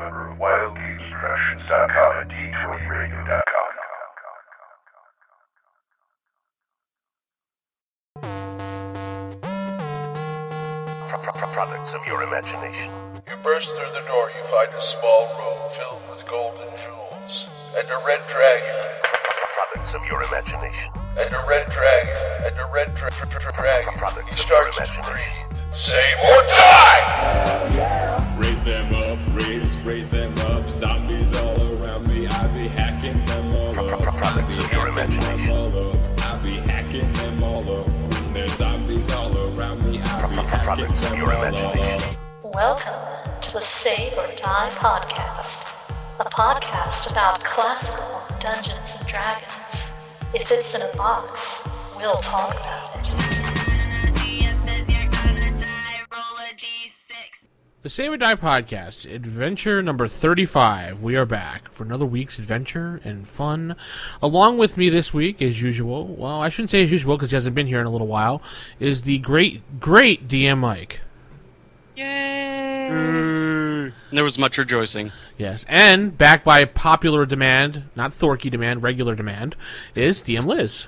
member of WildGamesProductions.com and D20Radio.com. Products of your imagination. You burst through the door, you find a small room filled with gold and jewels, and a red dragon. Products of your imagination. And a red dragon, and a red dragon. Products He of your starts to imagination. breathe. Save or die! Raise them up, raise them up. Zombies all around me. I be hacking them all up. Products of your imagination. I be hacking them all up. There's zombies all around me. I be hacking Products of them your all imagination. up. Welcome to the Save or Die podcast, a podcast about classical Dungeons and Dragons. If it's in a box, we'll talk about it. The Save or Die podcast, adventure number 35. We are back for another week's adventure and fun. Along with me this week, as usual, well, I shouldn't say as usual because he hasn't been here in a little while, is the great DM Mike. Yay! There was much rejoicing. Yes, and back by popular demand, not Thorky demand, regular demand, is DM Liz.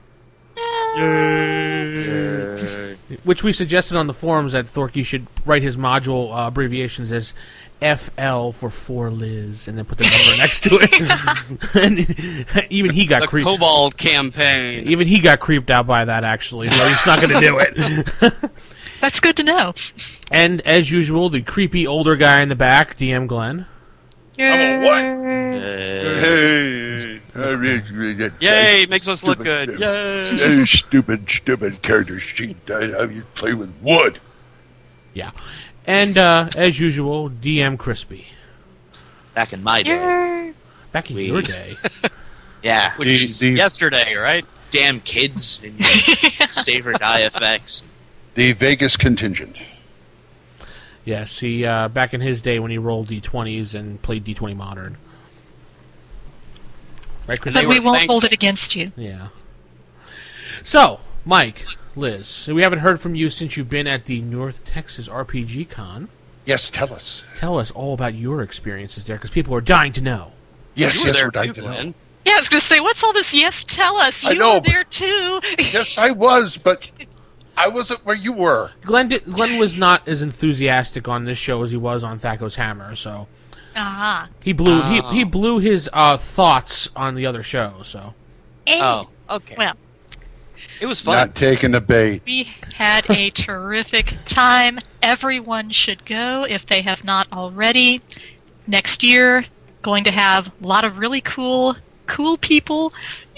Yay! Which we suggested on the forums that Thorky should write his module abbreviations as FL for Liz, and then put the number next to it. And even he got The creeped. Cobalt campaign. Even he got creeped out by that, actually, so he's not going to do it. That's good to know. And as usual, the creepy older guy in the back, DM Glenn. I'm a what? Hey, Yay! Makes us look good. Yay! Hey, stupid character sheet. You play with wood. Yeah. And as usual, DM Crispy. Back in my day. Back in your day. Yeah. Which is yesterday, right? Damn kids and your Save or Die effects. The Vegas contingent. Yes, he back in his day when he rolled D20s and played D20 Modern. Right, Chris? But we won't hold it against you. Yeah. So, Mike, Liz, we haven't heard from you since you've been at the North Texas RPG Con. Yes, tell us. Tell us all about your experiences there, because people are dying to know. Yes, You were there we're dying too, to know. Glenn. Yeah, I was going to say, what's all this? Yes, tell us. I You know, were but- there too. Yes, I was, but I wasn't where you were. Glenn was not as enthusiastic on this show as he was on Thaco's Hammer, so Ah. he blew his thoughts on the other show. So Hey. Oh, okay. Well, It was fun. Not taking the bait. we had a terrific time. Everyone should go if they have not already. Next year, going to have a lot of really cool people.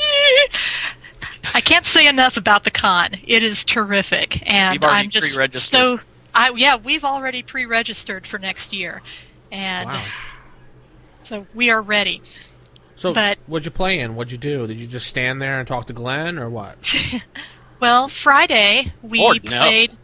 I can't say enough about the con. It is terrific, and You've already I'm just pre-registered. we've already pre-registered for next year, and wow. so we are ready. So But- what'd you play in? What'd you do? Did you just stand there and talk to Glenn, or what? Well, Friday we Lord, no. played.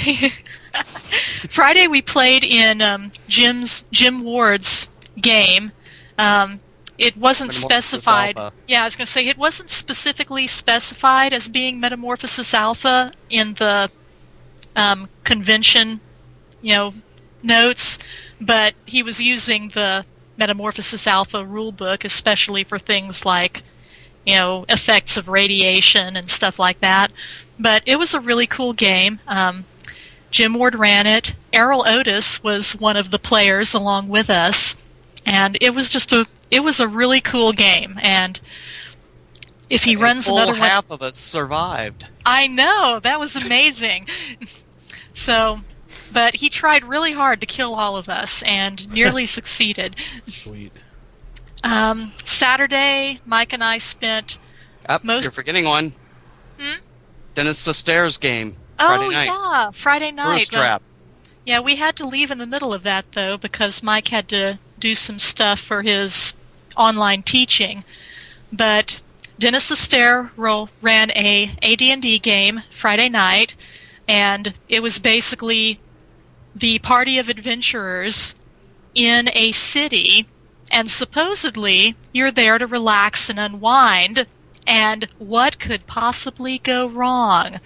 Friday we played in Jim Ward's game. It wasn't Metamorphosis specified. Alpha. Yeah, I was going to say it wasn't specifically specified as being Metamorphosis Alpha in the convention, notes, but he was using the Metamorphosis Alpha rulebook, especially for things like, effects of radiation and stuff like that. But it was a really cool game. Jim Ward ran it. Errol Otis was one of the players along with us, and it was a really cool game. And if he runs full another one, half of us survived. I know, that was amazing. So, but he tried really hard to kill all of us and nearly succeeded. Sweet. Saturday, Mike and I spent You're forgetting one. Dennis Sestaire's game. Oh, Friday night. yeah, Friday night. Tourist But- Trap. Yeah, we had to leave in the middle of that, though, because Mike had to do some stuff for his online teaching. But Dennis Sestaire ran a AD&D game Friday night, and it was basically the party of adventurers in a city, and supposedly you're there to relax and unwind, and what could possibly go wrong?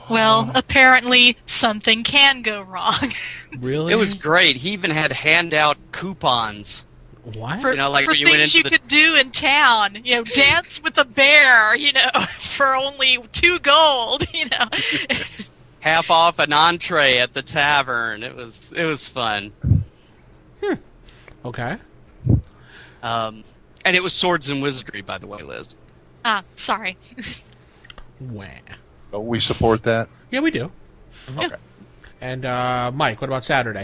Well, apparently something can go wrong. Really? It was great. He even had handout coupons. What? For, You know, like for when you went things into you the- could do in town. Dance with a bear, for only 2 gold, Half off an entree at the tavern. It was fun. Okay. And it was Swords and Wizardry, by the way, Liz. Sorry. Wah. Oh, we support that. Yeah, we do. Okay. And Mike, what about Saturday?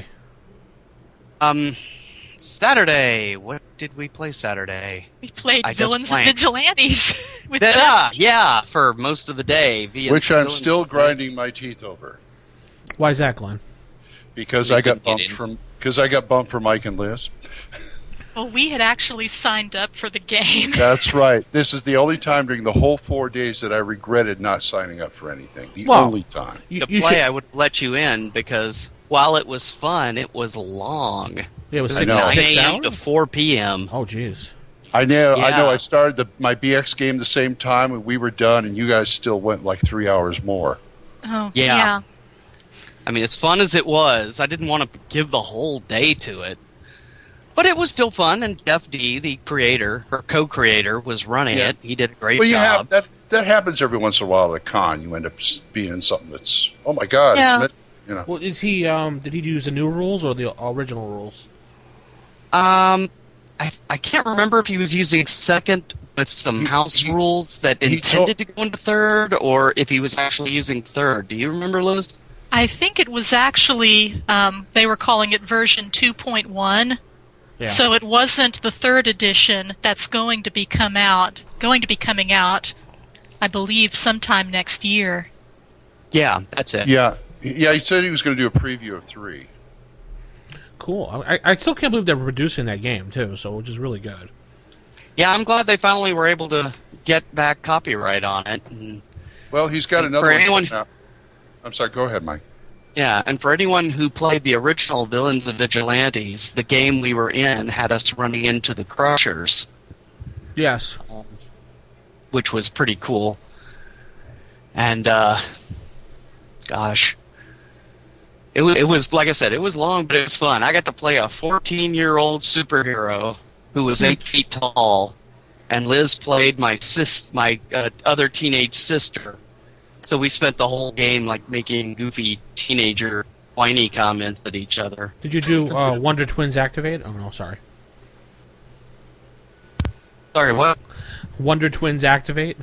Saturday. What did we play Saturday? We played I just Villains and blanked. Vigilantes with Jeff. Yeah, for most of the day. Which I'm still grinding my teeth over Why is that, Glenn? because We I got couldn't get bumped for Mike and Liz. Well, we had actually signed up for the game. That's right. This is the only time during the whole 4 days that I regretted not signing up for anything. The Well, only time. You To play, I would let you in because while it was fun, it was long. Yeah, it was I It was know. 9 6 a.m. to hours? 4 p.m. Oh, jeez. I know. Yeah. I started my BX game the same time, and we were done, and you guys still went like 3 hours more. Oh, Yeah. I mean, as fun as it was, I didn't want to give the whole day to it. But it was still fun, and Jeff D, the creator, or co-creator, was running Yeah. it. He did a great Well, you job. have that happens every once in a while at a con. You end up being in something that's, oh my god, Yeah. it's, Well, is he? Did he use the new rules or the original rules? I can't remember if he was using second with some house rules that he intended to go into third, or if he was actually using third. Do you remember, Liz? I think it was actually, they were calling it version 2.1. Yeah. So it wasn't the 3rd edition that's going to be coming out, I believe, sometime next year. Yeah, that's it. Yeah. He said he was going to do a preview of 3. Cool. I still can't believe they're producing that game too. So, which is really good. Yeah, I'm glad they finally were able to get back copyright on it. And, Well, he's got And another for one anyone- coming out. I'm sorry. Go ahead, Mike. yeah, and for anyone who played the original Villains and Vigilantes, the game we were in had us running into the Crushers, Yes. which was pretty cool. And, gosh. It was, like I said, it was long, but it was fun. I got to play a 14-year-old superhero who was 8 feet tall, and Liz played my other teenage sister. So we spent the whole game like making goofy teenager whiny comments at each other. Did you do Wonder Twins Activate? Oh no, sorry. Sorry, what? Wonder Twins Activate.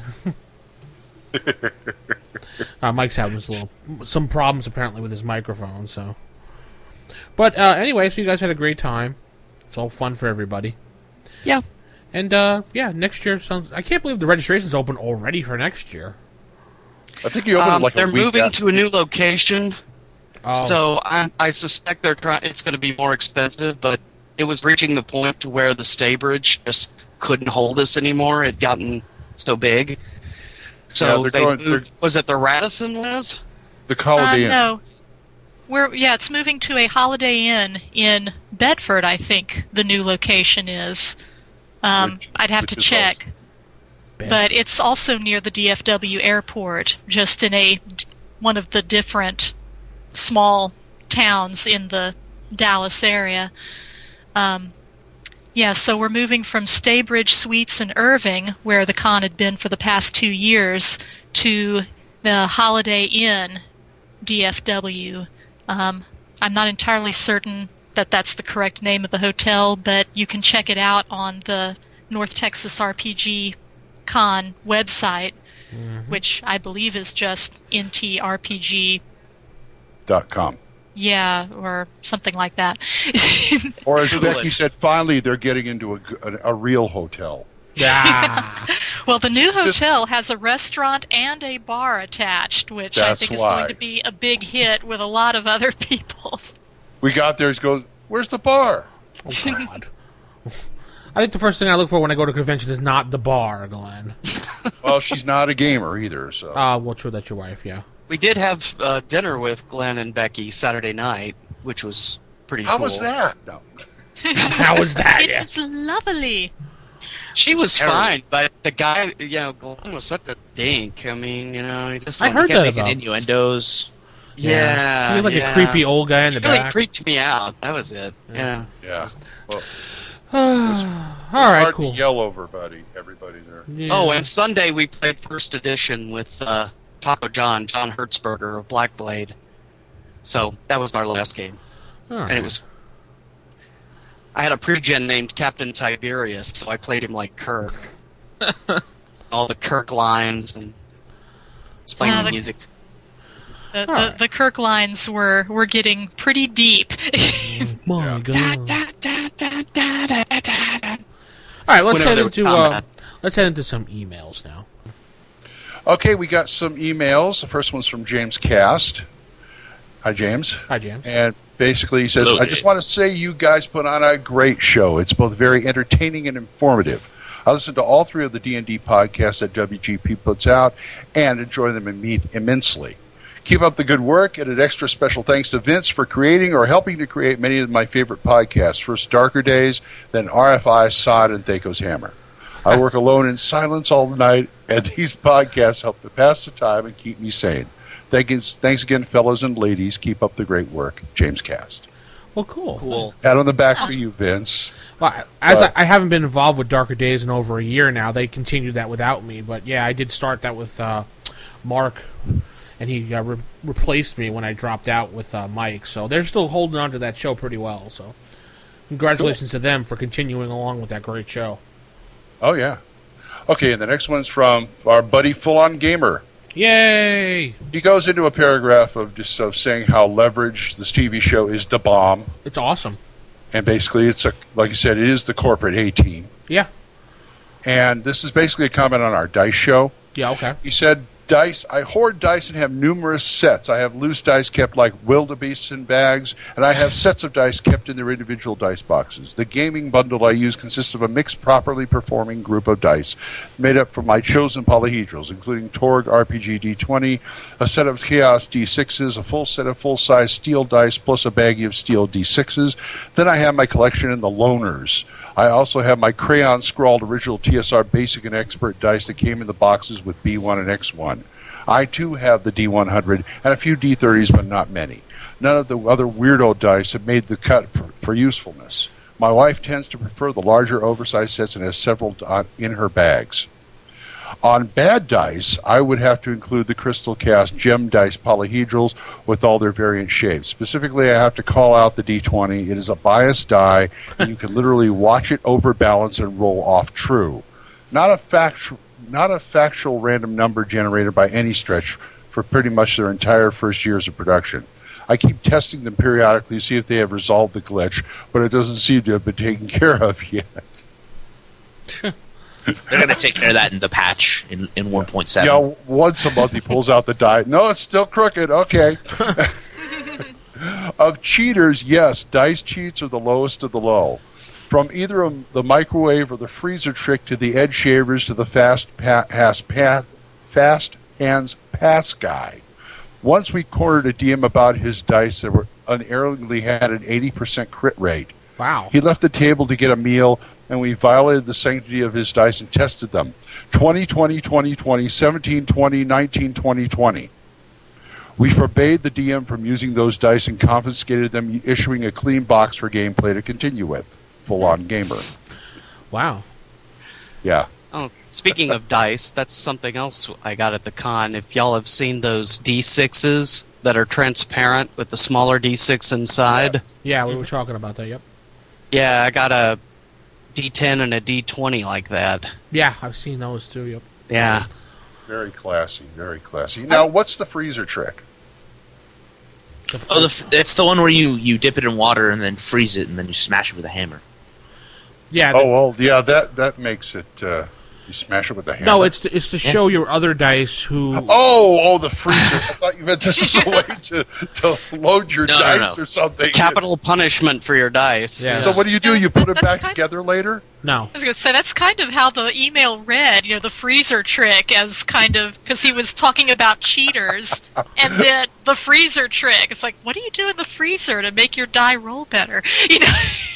Mike's having some problems apparently with his microphone. So, but anyway, so you guys had a great time. It's all fun for everybody. Yeah. And next year sounds. I can't believe the registration's open already for next year. I think he opened it like they're a week moving after. to a new location, Oh. so I suspect it's going to be more expensive. But it was reaching the point to where the Staybridge just couldn't hold us anymore. It had gotten so big. So Yeah, they they're moved. Was it the Radisson, Liz? The Holiday Inn. No. It's moving to a Holiday Inn in Bedford, I think the new location is. I'd have to which is check. But it's also near the DFW airport, just in one of the different small towns in the Dallas area. So we're moving from Staybridge Suites in Irving, where the con had been for the past 2 years, to the Holiday Inn, DFW. I'm not entirely certain that that's the correct name of the hotel, but you can check it out on the North Texas RPG Con website, which I believe is just NTRPG.com. .com. Or something like that. Or as Google Becky it. said, finally they're getting into a real hotel. Yeah. Well, the new hotel has a restaurant and a bar attached, which I That's think is why. going to be a big hit with a lot of other people. We got there, he goes, where's the bar? Oh God. I think the first thing I look for when I go to a convention is not the bar, Glenn. Well, she's not a gamer either, so. Well, true, that's your wife, yeah. We did have dinner with Glenn and Becky Saturday night, which was pretty How cool. was that? No. How was that? It was lovely. She was terrible. fine, but the guy, Glenn was such a dink. I mean, he just... I heard Kept that making about innuendos. Yeah. He had like a creepy old guy in the It really back. creeped me out. That was it. Yeah. Yeah. Well, All it's right, hard cool. to yell over, everybody there. Yeah. Oh, and Sunday we played First Edition with Taco John Hertzberger of Black Blade. So that was our last game. All right. And it was... I had a pre-gen named Captain Tiberius, so I played him like Kirk. All the Kirk lines and playing the music. The Kirk lines were getting pretty deep. My God. All right, let's head into some emails now. Okay, we got some emails. The first one's from James Cast. Hi, James. Hi, James. And basically he says, Hello, I just James. want to say you guys put on a great show. It's both very entertaining and informative. I listen to all three of the D&D podcasts that WGP puts out and enjoy them immensely. Keep up the good work, and an extra special thanks to Vince for creating or helping to create many of my favorite podcasts. First Darker Days, then RFI, Sod, and Thaco's Hammer. I work alone in silence all night, and these podcasts help to pass the time and keep me sane. Thanks again, fellows and ladies. Keep up the great work. James Cast. Well, cool. Cool. Pat on the back for you, Vince. Well, I haven't been involved with Darker Days in over a year now. They continued that without me, but yeah, I did start that with Mark, and he replaced me when I dropped out with Mike. So they're still holding on to that show pretty well. So congratulations to them for continuing along with that great show. Oh, yeah. Okay, and the next one's from our buddy Full On Gamer. Yay! He goes into a paragraph of saying how Leverage, this TV show, is the bomb. It's awesome. And basically, like you said, it is the corporate A-team. Yeah. And this is basically a comment on our dice show. Yeah, okay. He said, dice, I hoard dice and have numerous sets. I have loose dice kept like wildebeests in bags, and I have sets of dice kept in their individual dice boxes. The gaming bundle I use consists of a mixed, properly performing group of dice made up from my chosen polyhedrals, including Torg RPG D20, a set of Chaos D6s, a full set of full-size steel dice, plus a baggie of steel D6s. Then I have my collection in the Loners. I also have my crayon-scrawled original TSR Basic and Expert dice that came in the boxes with B1 and X1. I, too, have the D100 and a few D30s, but not many. None of the other weirdo dice have made the cut for usefulness. My wife tends to prefer the larger, oversized sets and has several in her bags. On bad dice, I would have to include the Crystal Cast Gem Dice Polyhedrals with all their variant shapes. Specifically, I have to call out the D20. It is a biased die, and you can literally watch it overbalance and roll off true. Not a factual random number generated by any stretch for pretty much their entire first years of production. I keep testing them periodically to see if they have resolved the glitch, but it doesn't seem to have been taken care of yet. They're going to take care of that in the patch in 1.7. Yeah, once a month he pulls out the die. No, it's still crooked. Okay. Of cheaters, yes, dice cheats are the lowest of the low. From either the microwave or the freezer trick to the edge shavers to the fast hands pass guy. Once we cornered a DM about his dice that were unerringly had an 80% crit rate. Wow. He left the table to get a meal, and we violated the sanctity of his dice and tested them. 20, 20, 20, 20, 17, 20, 19, 20, 20. We forbade the DM from using those dice and confiscated them, issuing a clean box for gameplay to continue with. Full-on gamer. Wow. Yeah. Oh, speaking of dice, that's something else I got at the con. If y'all have seen those D6s that are transparent with the smaller D6 inside. Yeah, we were talking about that, yep. Yeah, I got a D10 and a D20 like that. Yeah, I've seen those too, yep. Yeah. Very classy, very classy. Now, what's the freezer trick? It's the one where you dip it in water and then freeze it and then you smash it with a hammer. Yeah. Oh, well, yeah, that makes it... you smash it with a hammer? No, it's to show your other dice who... Oh, the freezer. I thought you meant this is a way to load your dice or something. Capital punishment for your dice. Yeah. So what do? You put it back kind together later? No. I was going to say, that's kind of how the email read, the freezer trick, as kind of, because he was talking about cheaters, and then the freezer trick. It's like, what do you do in the freezer to make your die roll better?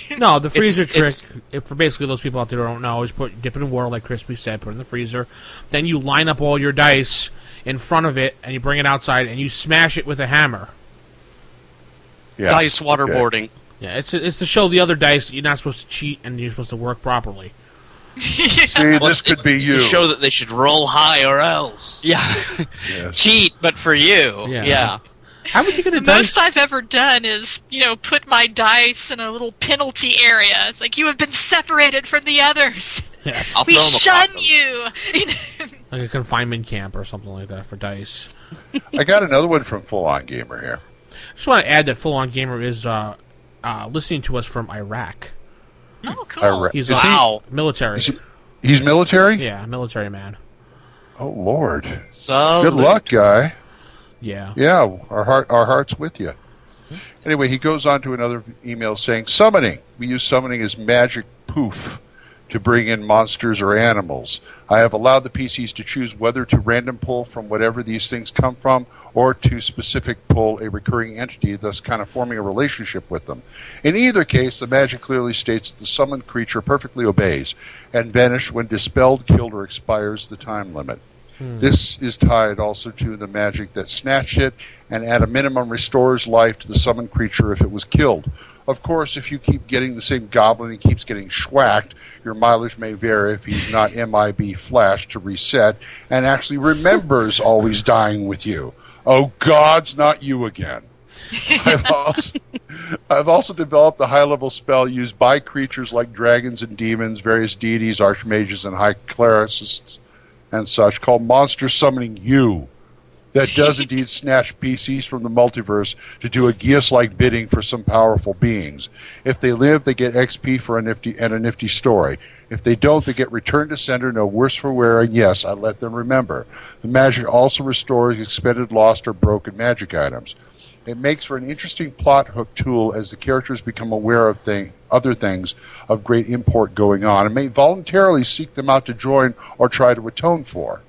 No, the freezer It's- trick, if for basically those people out there who don't know, is dip it in water, like Crispy said, put it in the freezer. Then you line up all your dice in front of it, and you bring it outside, and you smash it with a hammer. Yeah. Dice Okay. waterboarding. Yeah, it's to show the other dice that you're not supposed to cheat, and you're supposed to work properly. See, Well, this could be you. To show that they should roll high or else. Yeah. Yes. Cheat, but for you. Yeah. Yeah. How would you get a The dice? most I've ever done is, put my dice in a little penalty area. It's like, you have been separated from the others. Yes, I'll We throw 'em across shun them. you. like a confinement camp or something like that for dice. I got another one from Full On Gamer here. Just want to add that Full On Gamer is listening to us from Iraq. Oh, cool. Iraq. He's Is he- Wow. military. He's military? Yeah, military man. Oh, Lord. So Good luck, guy. Yeah. Yeah, our heart's with you. Anyway, he goes on to another email saying, summoning. We use summoning as magic poof to bring in monsters or animals. I have allowed the PCs to choose whether to random pull from whatever these things come from or to specific pull a recurring entity, thus kind of forming a relationship with them. In either case, the magic clearly states that the summoned creature perfectly obeys and vanishes when dispelled, killed, or expires the time limit. This is tied also to the magic that snatched it and at a minimum restores life to the summoned creature if it was killed. Of course, if you keep getting the same goblin and keeps getting schwacked, your mileage may vary if he's not MIB flashed to reset and actually remembers always dying with you. Oh, God's not you again. I've also developed a high-level spell used by creatures like dragons and demons, various deities, archmages, and high clerics and such, called Monster Summoning You. That does indeed snatch PCs from the multiverse to do a Geas-like bidding for some powerful beings. If they live, they get XP for a nifty story. If they don't, they get returned to sender, no worse for wear, and yes, I let them remember. The magic also restores expended, lost, or broken magic items. It makes for an interesting plot hook tool as the characters become aware of other things of great import going on and may voluntarily seek them out to join or try to atone for.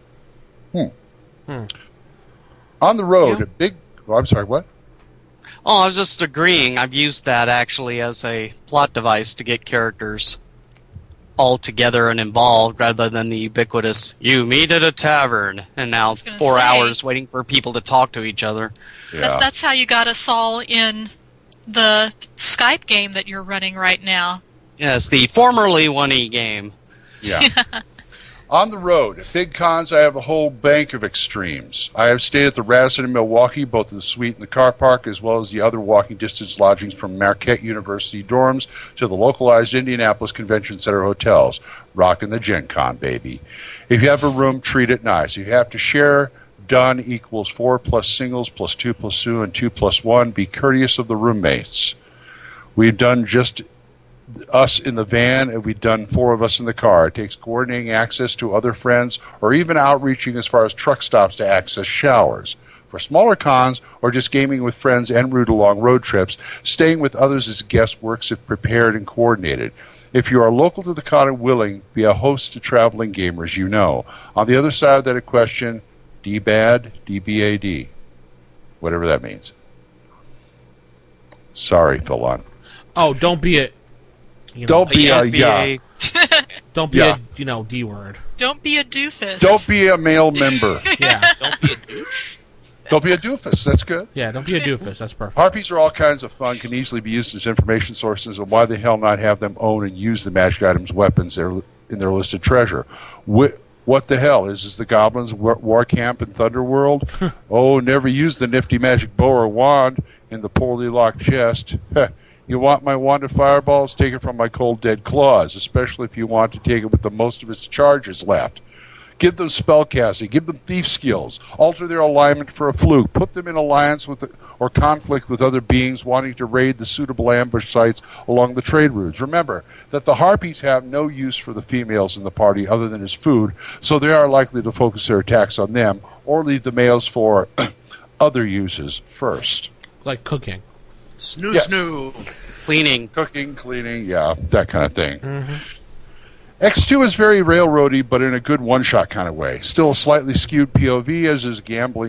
On the road, Yeah. a big... Oh, I'm sorry, what? Oh, I was just agreeing. I've used that actually as a plot device to get characters all together and involved rather than the ubiquitous, you meet at a tavern, and now was gonna 4 say. hours waiting for people to talk to each other. Yeah. That's how you got us all in the Skype game that you're running right now. Yes, the formerly 1E game. Yeah. On the road, at Big Cons, I have a whole bank of extremes. I have stayed at the Radisson in Milwaukee, both in the suite and the car park, as well as the other walking distance lodgings from Marquette University dorms to the localized Indianapolis Convention Center hotels. Rockin' the Gen Con, baby. If you have a room, treat it nice. If you have to share, done equals 4 plus singles plus 2 plus 2 and 2 plus 1. Be courteous of the roommates. We've done just us in the van, and we've done 4 of us in the car. It takes coordinating access to other friends or even outreaching as far as truck stops to access showers. For smaller cons or just gaming with friends en route along road trips, staying with others as guest works if prepared and coordinated. If you are local to the con and willing, be a host to traveling gamers you know. On the other side of that question, D-BAD, D-B-A-D. Whatever that means. Sorry, Philon. Oh, don't be a. Don't be a yeah. Don't be Yeah. a D word. Don't be a doofus. Don't be a male member. Yeah, Don't be a douche. Don't be a doofus. That's good. yeah. Don't be a doofus. That's perfect. Harpies are all kinds of fun, can easily be used as information sources, and why the hell not have them own and use the magic items weapons in their listed treasure? What the hell? Is the Goblins war camp in Thunderworld? Oh, never use the nifty magic bow or wand in the poorly locked chest. You want my wand of fireballs? Take it from my cold dead claws, especially if you want to take it with the most of its charges left. Give them spellcasting. Give them thief skills. Alter their alignment for a fluke. Put them in alliance with or conflict with other beings wanting to raid the suitable ambush sites along the trade routes. Remember that the Harpies have no use for the females in the party other than as food, so they are likely to focus their attacks on them or leave the males for other uses first. Like cooking. Snoo Yes. snoo. Cleaning. Cooking, cleaning, yeah, that kind of thing. X2 is very railroady, but in a good one-shot kind of way. Still a slightly skewed POV, as is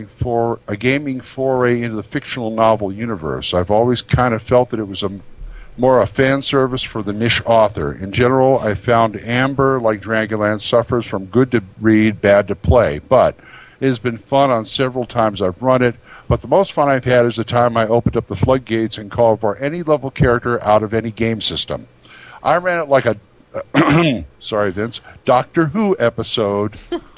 a gaming foray into the fictional novel universe. I've always kind of felt that it was a more a fan service for the niche author. In general, I found Amber, like Dragonlance, suffers from good to read, bad to play, but it has been fun on several times I've run it. But the most fun I've had is the time I opened up the floodgates and called for any level character out of any game system. I ran it like a sorry, Vince, Doctor Who episode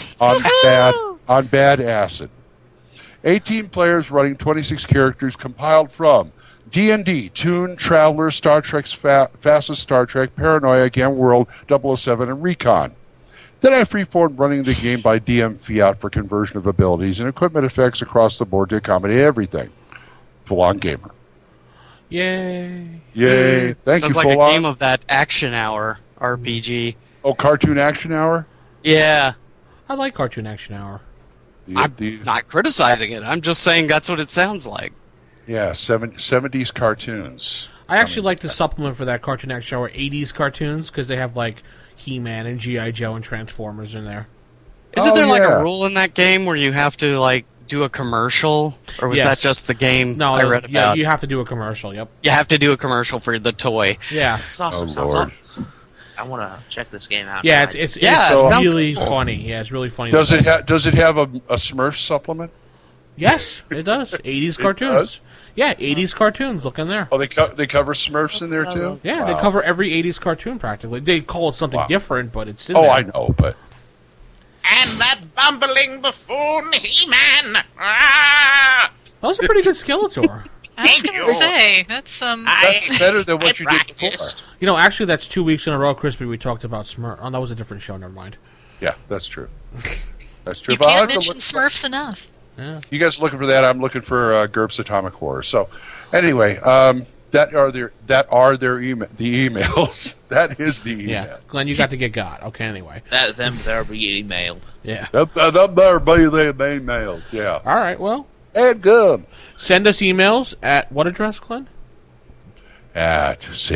on bad acid. 18 players running 26 characters compiled from D&D, Toon, Traveler, Star Trek's Fastest Star Trek, Paranoia, Game World, 007, and Recon. Then I freeformed running the game by DM Fiat for conversion of abilities and equipment effects across the board to accommodate everything. Full-on gamer. Yay. Yay. Thank you, Sounds like a Full-on. game of that Action Hour RPG. Oh, Cartoon Action Hour? Yeah. I like Cartoon Action Hour. I'm not criticizing it. I'm just saying that's what it sounds like. Yeah, 70s cartoons. I actually like the supplement for that Cartoon Action Hour 80s cartoons because they have like He-Man and G.I. Joe and Transformers in there. Isn't there like yeah. a rule in that game where you have to like do a commercial, or was Yes. that just the game No, I read yeah, about? you have to do a commercial. Yep. You have to do a commercial for the toy. Yeah. It's awesome. Oh, Sounds Lord. awesome. I want to check this game out. Yeah, now. it's Yeah, it sounds really cool. funny. Yeah, it's really funny. Does it have a Smurf supplement? Yes, it does. 80s cartoons. does? Yeah, 80s cartoons. Look in there. Oh, they cover Smurfs in there too? Yeah, Wow. they cover every 80s cartoon practically. They call it something Wow. different, but it's in Oh, there. I know, but And that bumbling buffoon He-Man! Ah! That was a pretty good Skeletor. I was Thank going you. to say, that's that's better than what you did before. practiced. You know, actually, that's 2 weeks in a row, Crispy, we talked about Smurf. Oh, that was a different show. Never mind. Yeah, that's true. That's true. You But I'll can't have to mention look- Smurfs enough. You guys are looking for that. I'm looking for GURPS Atomic Horror. So, anyway, that are their the emails. That is the email. Yeah. Glenn, you got to get got. Okay, anyway. They'll be emailed. Yeah. That better be the emails. Yeah. All right, well, And good. send us emails at what address, Glenn? At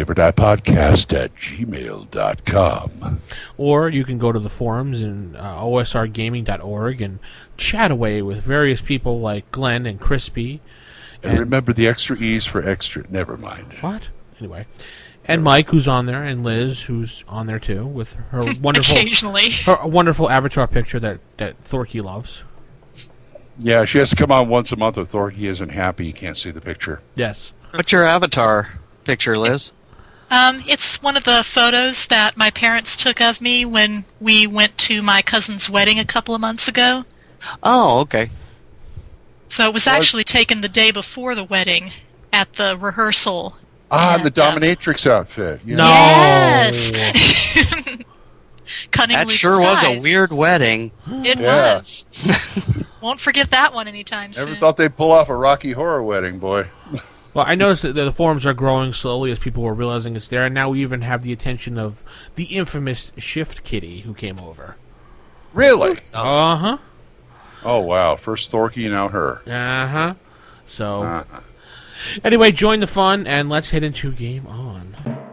saberdiepodcast@gmail.com. Or you can go to the forums in osrgaming.org and chat away with various people like Glenn and Crispy. And remember the extra E's for extra. Never mind. What? Anyway. And Mike, who's on there, and Liz, who's on there too, with her wonderful Occasionally. her wonderful avatar picture that Thorky loves. Yeah, she has to come on once a month, or Thorky isn't happy. He can't see the picture. Yes. What's your avatar picture, Liz? It's one of the photos that my parents took of me when we went to my cousin's wedding a couple of months ago. Oh, okay. So it was actually taken the day before the wedding at the rehearsal. Ah, And, the dominatrix outfit. Yeah. No. Yes! Cunningly That sure was a disguised. weird wedding. It Yeah. was. Won't forget that one anytime Never soon. thought they'd pull off a Rocky Horror wedding, boy. Well, I noticed that the forums are growing slowly as people are realizing it's there, and now we even have the attention of the infamous Shift Kitty who came over. Really? Uh-huh. Oh, wow. First Thorky, now her. Uh-huh. So, anyway, join the fun, and let's head into Game On.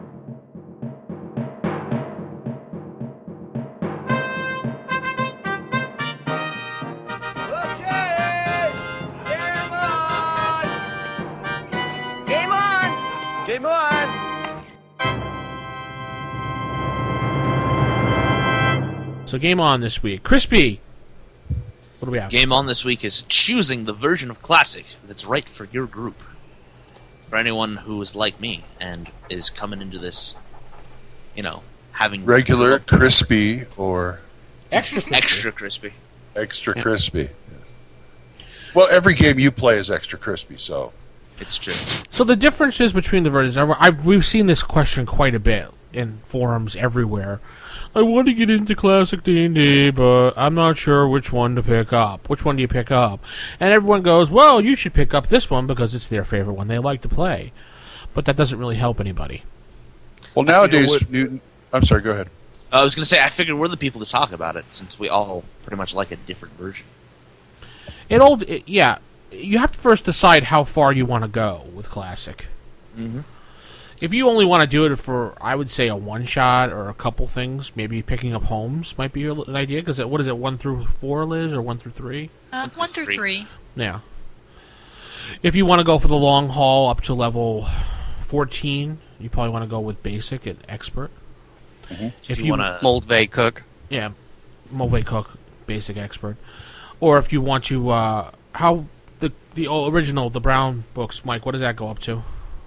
Game on! So, Game On this week. Crispy! What do we have? Game on this week is choosing the version of Classic that's right for your group. For anyone who is like me and is coming into this, having Regular, crispy, or Extra Crispy. extra crispy. extra crispy. Yes. Well, every game you play is extra crispy, so. It's true. So the differences between the versions, we've seen this question quite a bit in forums everywhere. I want to get into classic D&D, but I'm not sure which one to pick up. Which one do you pick up? And everyone goes, well, you should pick up this one because it's their favorite one they like to play. But that doesn't really help anybody. Well, nowadays, Newton. I'm sorry, go ahead. I was going to say, I figured we're the people to talk about it since we all pretty much like a different version. Yeah, you have to first decide how far you want to go with classic. Mm-hmm. If you only want to do it for, I would say, a one-shot or a couple things, maybe picking up homes might be an idea. Because what is it, 1 through 4, Liz, or 1 through 3? 1 through 3. Yeah. If you want to go for the long haul up to level 14, you probably want to go with basic and expert. Mm-hmm. If you want to Moldvay Cook. Yeah, Moldvay Cook, basic expert. Or if you want to, how the original, the brown books, Mike, what does that go up to?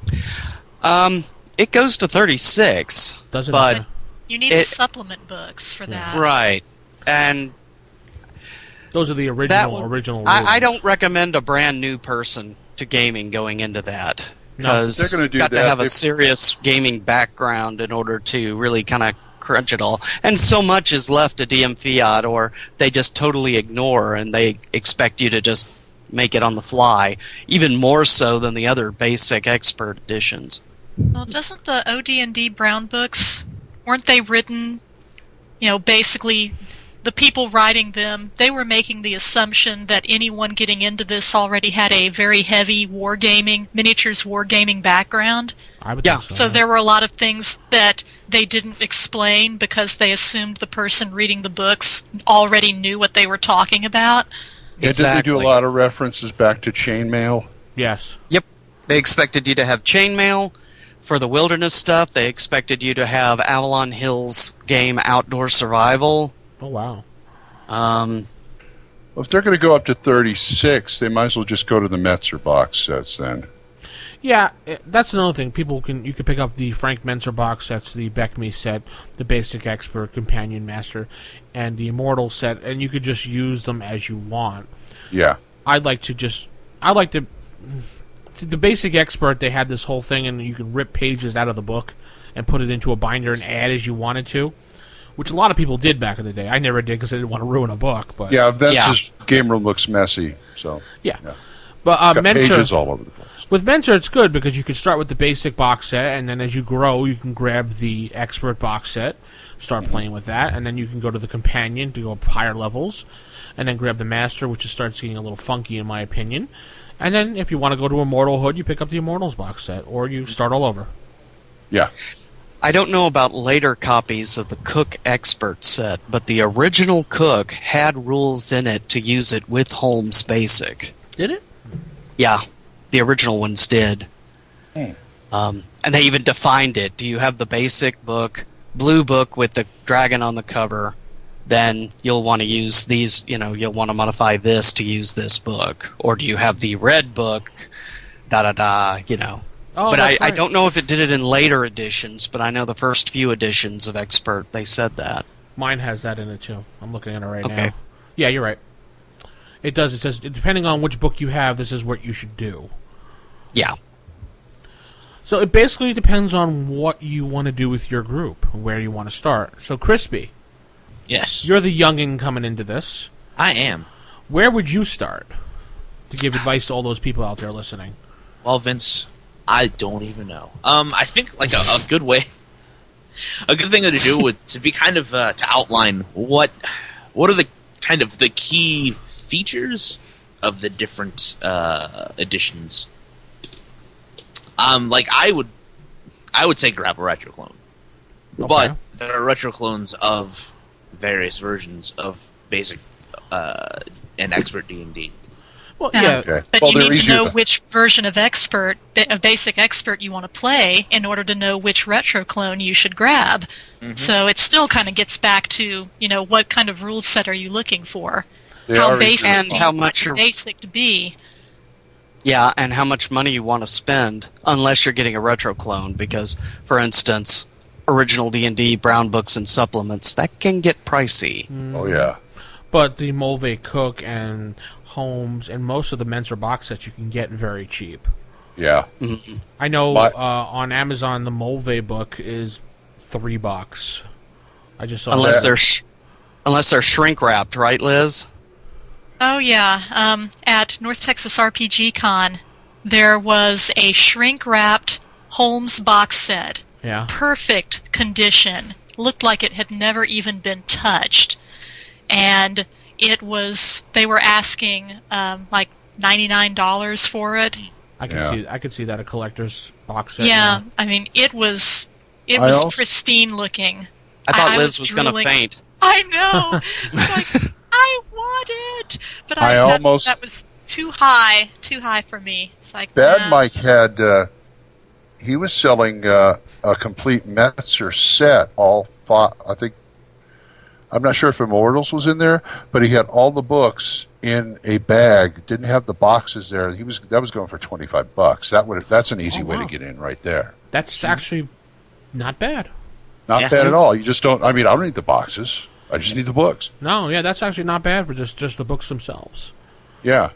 It goes to 36. Does it? But Okay. You need the supplement books for that. Right. And those are the original rules. I don't recommend a brand new person to gaming going into that. Because they're gonna do you got to that have a serious gaming background in order to really kind of crunch it all. And so much is left to DM Fiat, or they just totally ignore and they expect you to just make it on the fly, even more so than the other basic expert editions. Well, doesn't the OD&D Brown books, weren't they written, basically the people writing them, they were making the assumption that anyone getting into this already had a very heavy miniatures wargaming background? I would think So there were a lot of things that they didn't explain because they assumed the person reading the books already knew what they were talking about. Yeah, Exactly. did they do a lot of references back to chainmail? Yes. Yep. They expected you to have chainmail. For the wilderness stuff, they expected you to have Avalon Hills game outdoor survival. Oh, wow. Well, if they're going to go up to 36, they might as well just go to the Metzer box sets then. Yeah, that's another thing. You can pick up the Frank Menzer box sets, the Beckme set, the Basic Expert, Companion Master, and the Immortal set, and you could just use them as you want. Yeah. The Basic Expert, they had this whole thing, and you can rip pages out of the book and put it into a binder and add as you wanted to, which a lot of people did back in the day. I never did because I didn't want to ruin a book. But Yeah, Vince's game room looks messy, so... Yeah. Yeah. But Got Menzer, pages all over the place. with Menzer, it's good because you can start with the basic box set, and then as you grow, you can grab the expert box set, start playing with that, and then you can go to the companion to go up higher levels, and then grab the master, which starts getting a little funky in my opinion. And then if you want to go to Immortalhood, you pick up the Immortals box set, or you start all over. Yeah. I don't know about later copies of the Cook Expert set, but the original Cook had rules in it to use it with Holmes Basic. Did it? Yeah, the original ones did. And they even defined it. Do you have the basic book, blue book with the dragon on the cover? Then you'll want to use these, you'll want to modify this to use this book. Or do you have the red book, Oh, but that's I right. don't know if it did it in later editions, but I know the first few editions of Expert, they said that. Mine has that in it too. I'm looking at it right Okay. now. Yeah, you're right. It does. It says, depending on which book you have, this is what you should do. Yeah. So it basically depends on what you want to do with your group, where you want to start. So, Crispy, Yes, you're the youngin' coming into this. I am. Where would you start to give advice to all those people out there listening? Well, Vince, I don't even know. I think like a good way, a good thing to do would to be kind of to outline what are the kind of the key features of the different editions. Like I would say grab a retro clone, but there are retro clones of various versions of basic and expert D&D. Well, Yeah. Okay. But Well, you they're need to easier know which version of basic expert you want to play in order to know which retro clone you should grab. So it still kind of gets back to, what kind of rule set are you looking for? They How are basic And do you how want much your you're- basic to be? Yeah, and how much money you want to spend, unless you're getting a retro clone, because, for instance, original D&D, brown books, and supplements, that can get pricey. Oh, yeah. But the Mulvey Cook and Holmes and most of the Menzer box sets you can get very cheap. Yeah. I know But- on Amazon the Mulvey book is $3. I just saw Unless that. they're shrink wrapped, right, Liz? Oh yeah, at North Texas RPG Con, there was a shrink-wrapped Holmes box set. Yeah. Perfect condition. Looked like it had never even been touched. And they were asking like $99 for it. I could see that a collector's box set. Yeah, I mean, it was also- pristine looking. I thought I Liz was was going to drooling. faint. I know. It's like, I want it, but I almost- that was too high for me. It's like Bad nah. Mike had he was selling a complete Metzer set, all five, I think. I'm not sure if Immortals was in there, but he had all the books in a bag. Didn't have the boxes there. That was going for $25. That's an easy way to get in right there. That's actually not bad. Not bad at all. You just don't. I mean, I don't need the boxes. I just need the books. No, yeah, that's actually not bad for just the books themselves. Yeah.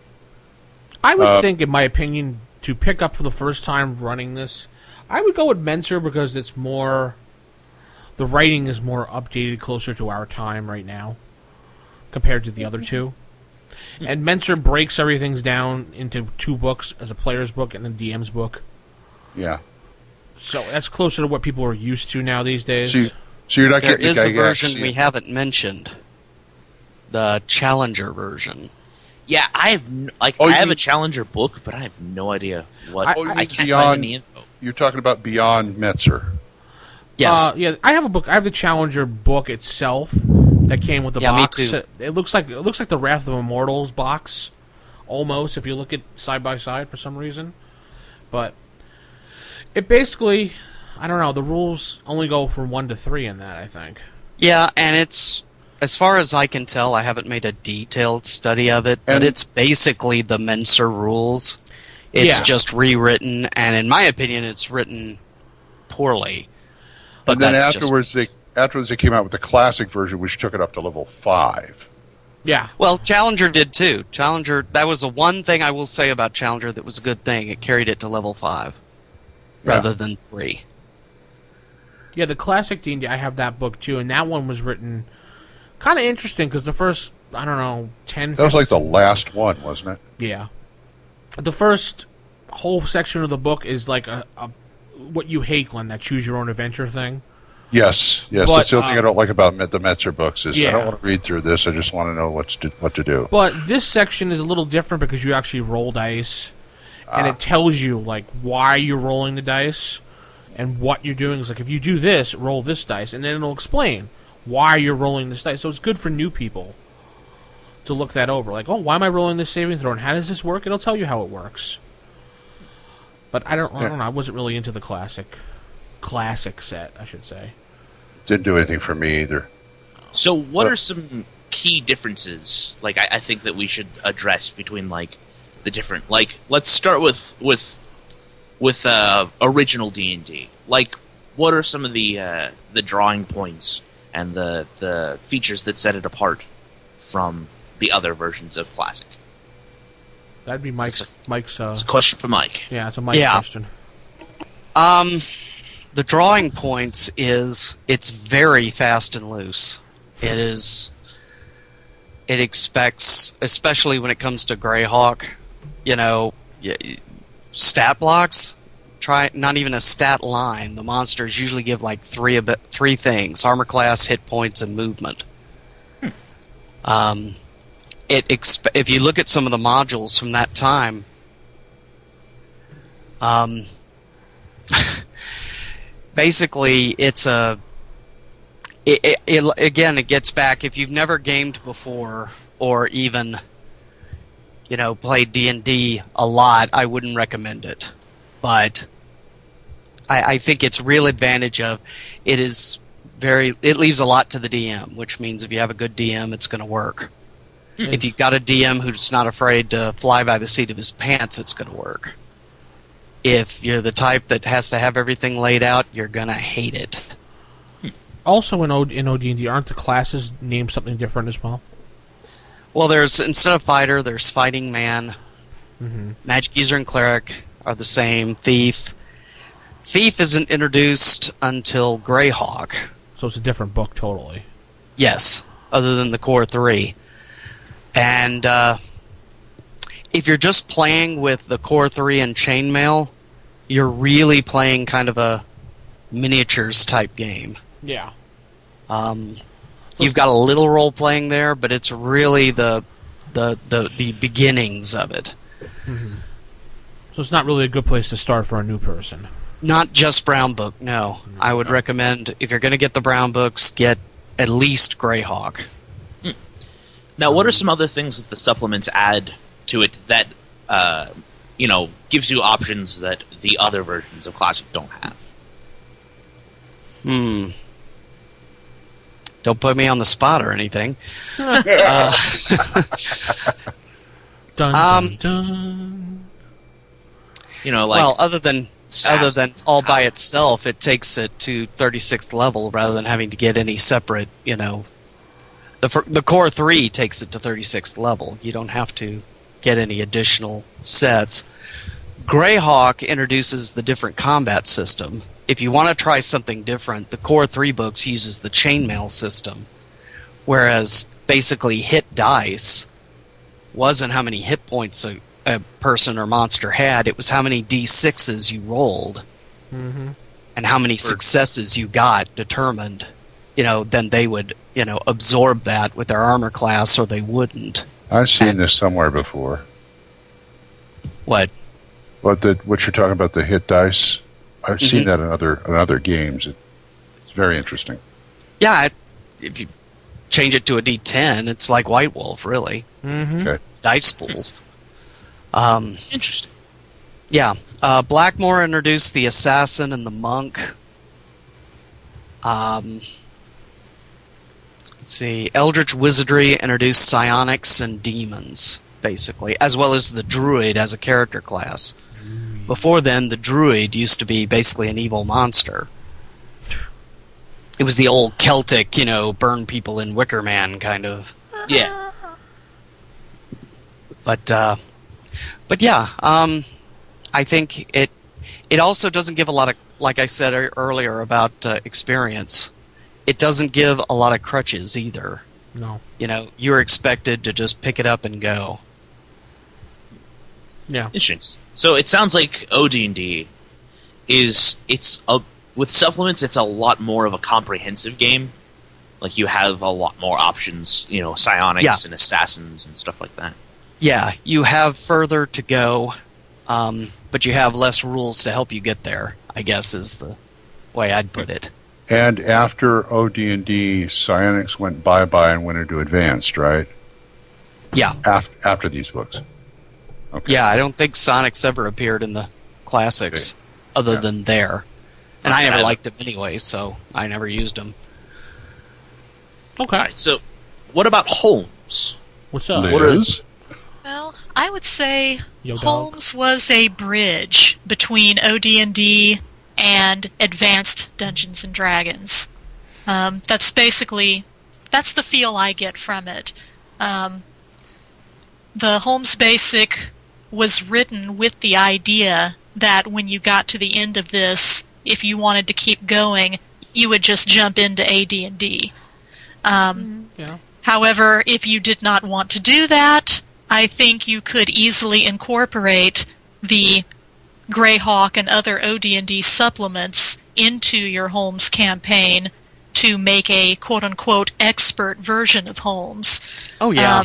I would think, in my opinion, to pick up for the first time running this, I would go with Mentzer because it's more. The writing is more updated, closer to our time right now, compared to the other two. And Mentzer breaks everything down into two books, as a player's book and a DM's book. Yeah. So that's closer to what people are used to now these days. So you're not There getting is a version we haven't mentioned. The Challenger version. Yeah, I have I have a Challenger book, but I have no idea what. I can't find any info. You're talking about Beyond Metzer. Yes. Yeah, I have a book. I have the Challenger book itself that came with the box. Me too. It looks like the Wrath of Immortals box, almost. If you look at side by side for some reason, but it basically, I don't know. The rules only go from 1 to 3 in that. I think. Yeah, and it's, as far as I can tell, I haven't made a detailed study of it, but it's basically the Mentzer rules. It's just rewritten, and in my opinion, it's written poorly. But and then afterwards they came out with the classic version, which took it up to level 5. Yeah. Well, Challenger did too. Challenger, that was the one thing I will say about Challenger that was a good thing. It carried it to level 5 rather than 3. Yeah, the classic D&D, I have that book too, and that one was written kind of interesting because the first, I don't know, 10... That was like the last one, wasn't it? Yeah. The first whole section of the book is like a what you hate, Glenn, that choose your own adventure thing. Yes. But, that's the only thing I don't like about the Metzer books is Yeah. I don't want to read through this. I just want to know what to do. But this section is a little different because you actually roll dice, and it tells you like why you're rolling the dice and what you're doing. It's like if you do this, roll this dice, and then it'll explain why you're rolling this dice. So it's good for new people to look that over. Like, oh, why am I rolling this saving throw, and how does this work? It'll tell you how it works. But I don't know. I wasn't really into the classic set, I should say. Didn't do anything for me either. So, what are some key differences? Like, I think that we should address between like the different. Like, let's start with original D&D. Like, what are some of the drawing points and the features that set it apart from the other versions of Classic? That'd be Mike's. It's a question for Mike. Yeah, it's a Mike question. The drawing points is it's very fast and loose. It expects, especially when it comes to Greyhawk, stat blocks. Try not even a stat line. The monsters usually give like three things: armor class, hit points, and movement. If you look at some of the modules from that time, basically it's it gets back. If you've never gamed before or even played D&D a lot, I wouldn't recommend it. But I think its real advantage of it leaves a lot to the DM, which means if you have a good DM, it's going to work. If you've got a DM who's not afraid to fly by the seat of his pants, it's going to work. If you're the type that has to have everything laid out, you're going to hate it. Also in OD&D, aren't the classes named something different as well? Well, instead of fighter, there's fighting man. Mm-hmm. Magic user and cleric are the same. Thief isn't introduced until Greyhawk. So it's a different book totally. Yes, other than the core 3. And if you're just playing with the core 3 and chainmail, you're really playing kind of a miniatures type game. Yeah. You've got a little role playing there, but it's really the beginnings of it. Mm-hmm. So it's not really a good place to start for a new person. Not just Brown Book, no. I would recommend, if you're going to get the Brown Books, get at least Greyhawk. Now, what are some other things that the supplements add to it that, gives you options that the other versions of Classic don't have. Don't put me on the spot or anything. Dun, dun. You know, like Well, other than assassins. all by itself, it takes it to 36th level rather than having to get any separate. The Core 3 takes it to 36th level. You don't have to get any additional sets. Greyhawk introduces the different combat system. If you want to try something different, the Core 3 books uses the chainmail system, whereas basically hit dice wasn't how many hit points a person or monster had, it was how many D6s you rolled, and how many successes you got determined. Then they would, absorb that with their armor class, or they wouldn't. I've seen this somewhere before. What? What you're talking about, the hit dice? I've seen that in other games. It's very interesting. Yeah, if you change it to a D10, it's like White Wolf, really. Okay. Dice pools. interesting. Yeah. Blackmore introduced the Assassin and the Monk. Let's see. Eldritch Wizardry introduced Psionics and Demons, basically, as well as the Druid as a character class. Before then, the Druid used to be basically an evil monster. It was the old Celtic, burn people in Wicker Man kind of. Yeah. But yeah, I think it also doesn't give a lot of, like I said earlier about experience, it doesn't give a lot of crutches either. No. You're expected to just pick it up and go. Yeah. Interesting. So it sounds like OD&D with supplements, it's a lot more of a comprehensive game. Like you have a lot more options, psionics and assassins and stuff like that. Yeah, you have further to go, but you have less rules to help you get there, I guess is the way I'd put it. And after OD&D, Psionics went bye-bye and went into Advanced, right? Yeah. After these books. Okay. Yeah, I don't think Sonic's ever appeared in the classics other than there. And I never liked him anyway, so I never used him. Okay. All right, so what about Holmes? What's up? Liz? Well, I would say Yo, dog. Holmes was a bridge between OD&D and Advanced Dungeons and Dragons. That's the feel I get from it. The Holmes Basic was written with the idea that when you got to the end of this, if you wanted to keep going, you would just jump into AD&D. However, if you did not want to do that, I think you could easily incorporate the Greyhawk and other OD&D supplements into your Holmes campaign to make a quote-unquote expert version of Holmes. Oh, yeah.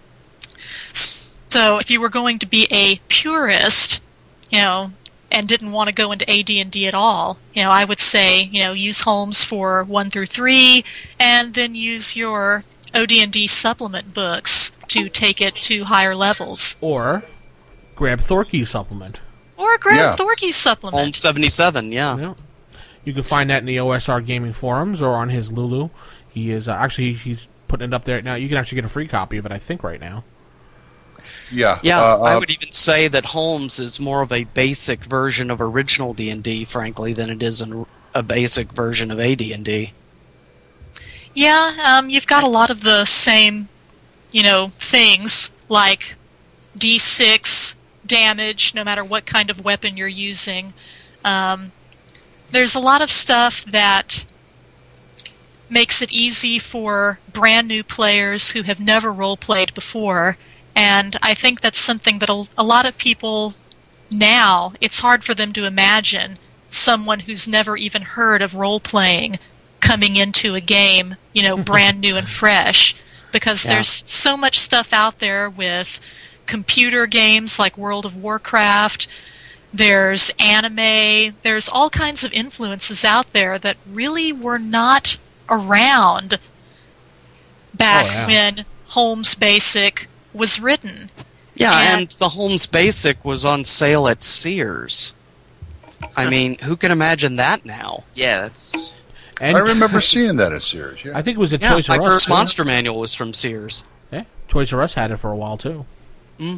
So if you were going to be a purist, and didn't want to go into AD&D at all, I would say, use Holmes for 1 through 3, and then use your OD&D supplement books to take it to higher levels. Or grab Thorkey's supplement. Or grab Thorkey's supplement. Holmes 77, yeah. You can find that in the OSR Gaming forums or on his Lulu. He is he's putting it up there now. You can actually get a free copy of it, I think, right now. Yeah. I would even say that Holmes is more of a basic version of original D&D, frankly, than it is a basic version of AD&D. Yeah, you've got a lot of the same, things, like D6 damage, no matter what kind of weapon you're using. There's a lot of stuff that makes it easy for brand new players who have never role-played before. And I think that's something that a lot of people now, it's hard for them to imagine someone who's never even heard of role-playing coming into a game, brand new and fresh. Because there's so much stuff out there with computer games like World of Warcraft, there's anime, there's all kinds of influences out there that really were not around back when Holmes Basic was written. Yeah, and the Holmes Basic was on sale at Sears. I mean, who can imagine that now? Yeah, that's... And I remember seeing that at Sears. Yeah. I think it was at Yeah, Toys my R Us. first Monster Manual was from Sears. Yeah, Toys R Us had it for a while too. Mm.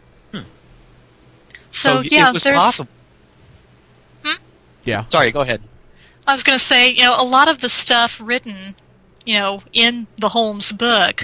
So, it was possible. Yeah. Sorry, go ahead. I was going to say, a lot of the stuff written, in the Holmes book,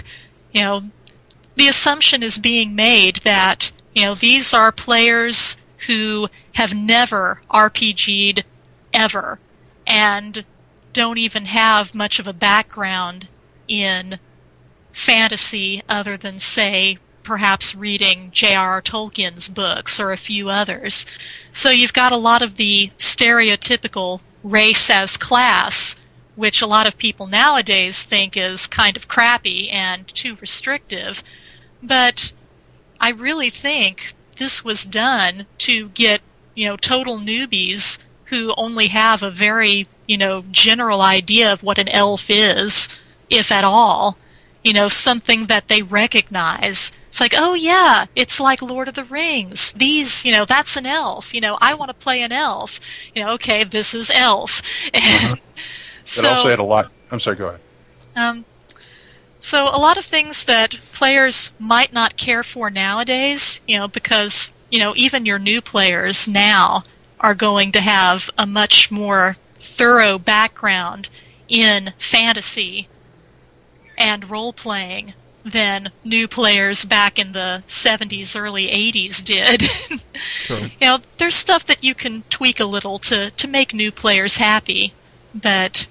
the assumption is being made that, these are players who have never RPG'd ever and don't even have much of a background in fantasy other than, say, perhaps reading J.R.R. Tolkien's books or a few others. So you've got a lot of the stereotypical race as class, which a lot of people nowadays think is kind of crappy and too restrictive. But I really think this was done to get, total newbies who only have a very, general idea of what an elf is, if at all, something that they recognize. It's like, oh yeah, it's like Lord of the Rings. These, that's an elf. I want to play an elf. Okay, this is elf. And It also had a lot. I'm sorry, go ahead. So a lot of things that players might not care for nowadays, because, even your new players now are going to have a much more thorough background in fantasy and role-playing than new players back in the 70s, early 80s did. True. There's stuff that you can tweak a little to make new players happy, but,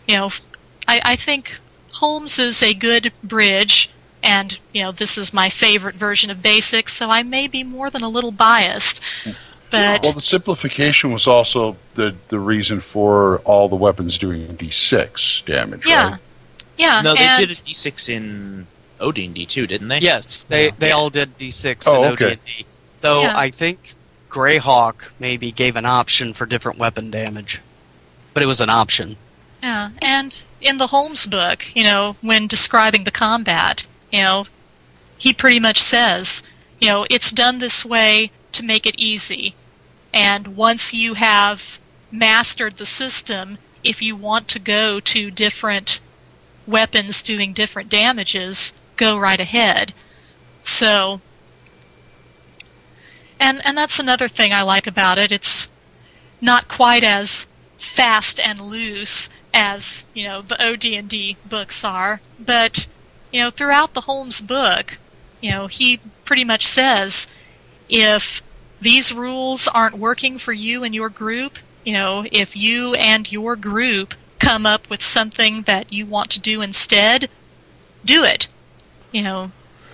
I think Holmes is a good bridge, and, this is my favorite version of BASIC, so I may be more than a little biased. But well, the simplification was also the reason for all the weapons doing D6 damage, right? Yeah. No, they did a D6 in OD&D too, didn't they? Yes, they all did D6 Oh, in okay. OD&D. Though Yeah. I think Greyhawk maybe gave an option for different weapon damage. But it was an option. Yeah, and in the Holmes book, when describing the combat, he pretty much says, it's done this way to make it easy. And once you have mastered the system, if you want to go to different weapons doing different damages, go right ahead. So, and that's another thing I like about it. It's not quite as fast and loose as, the OD&D books are, but, throughout the Holmes book, he pretty much says, if these rules aren't working for you and your group, if you and your group come up with something that you want to do instead, do it. Yeah.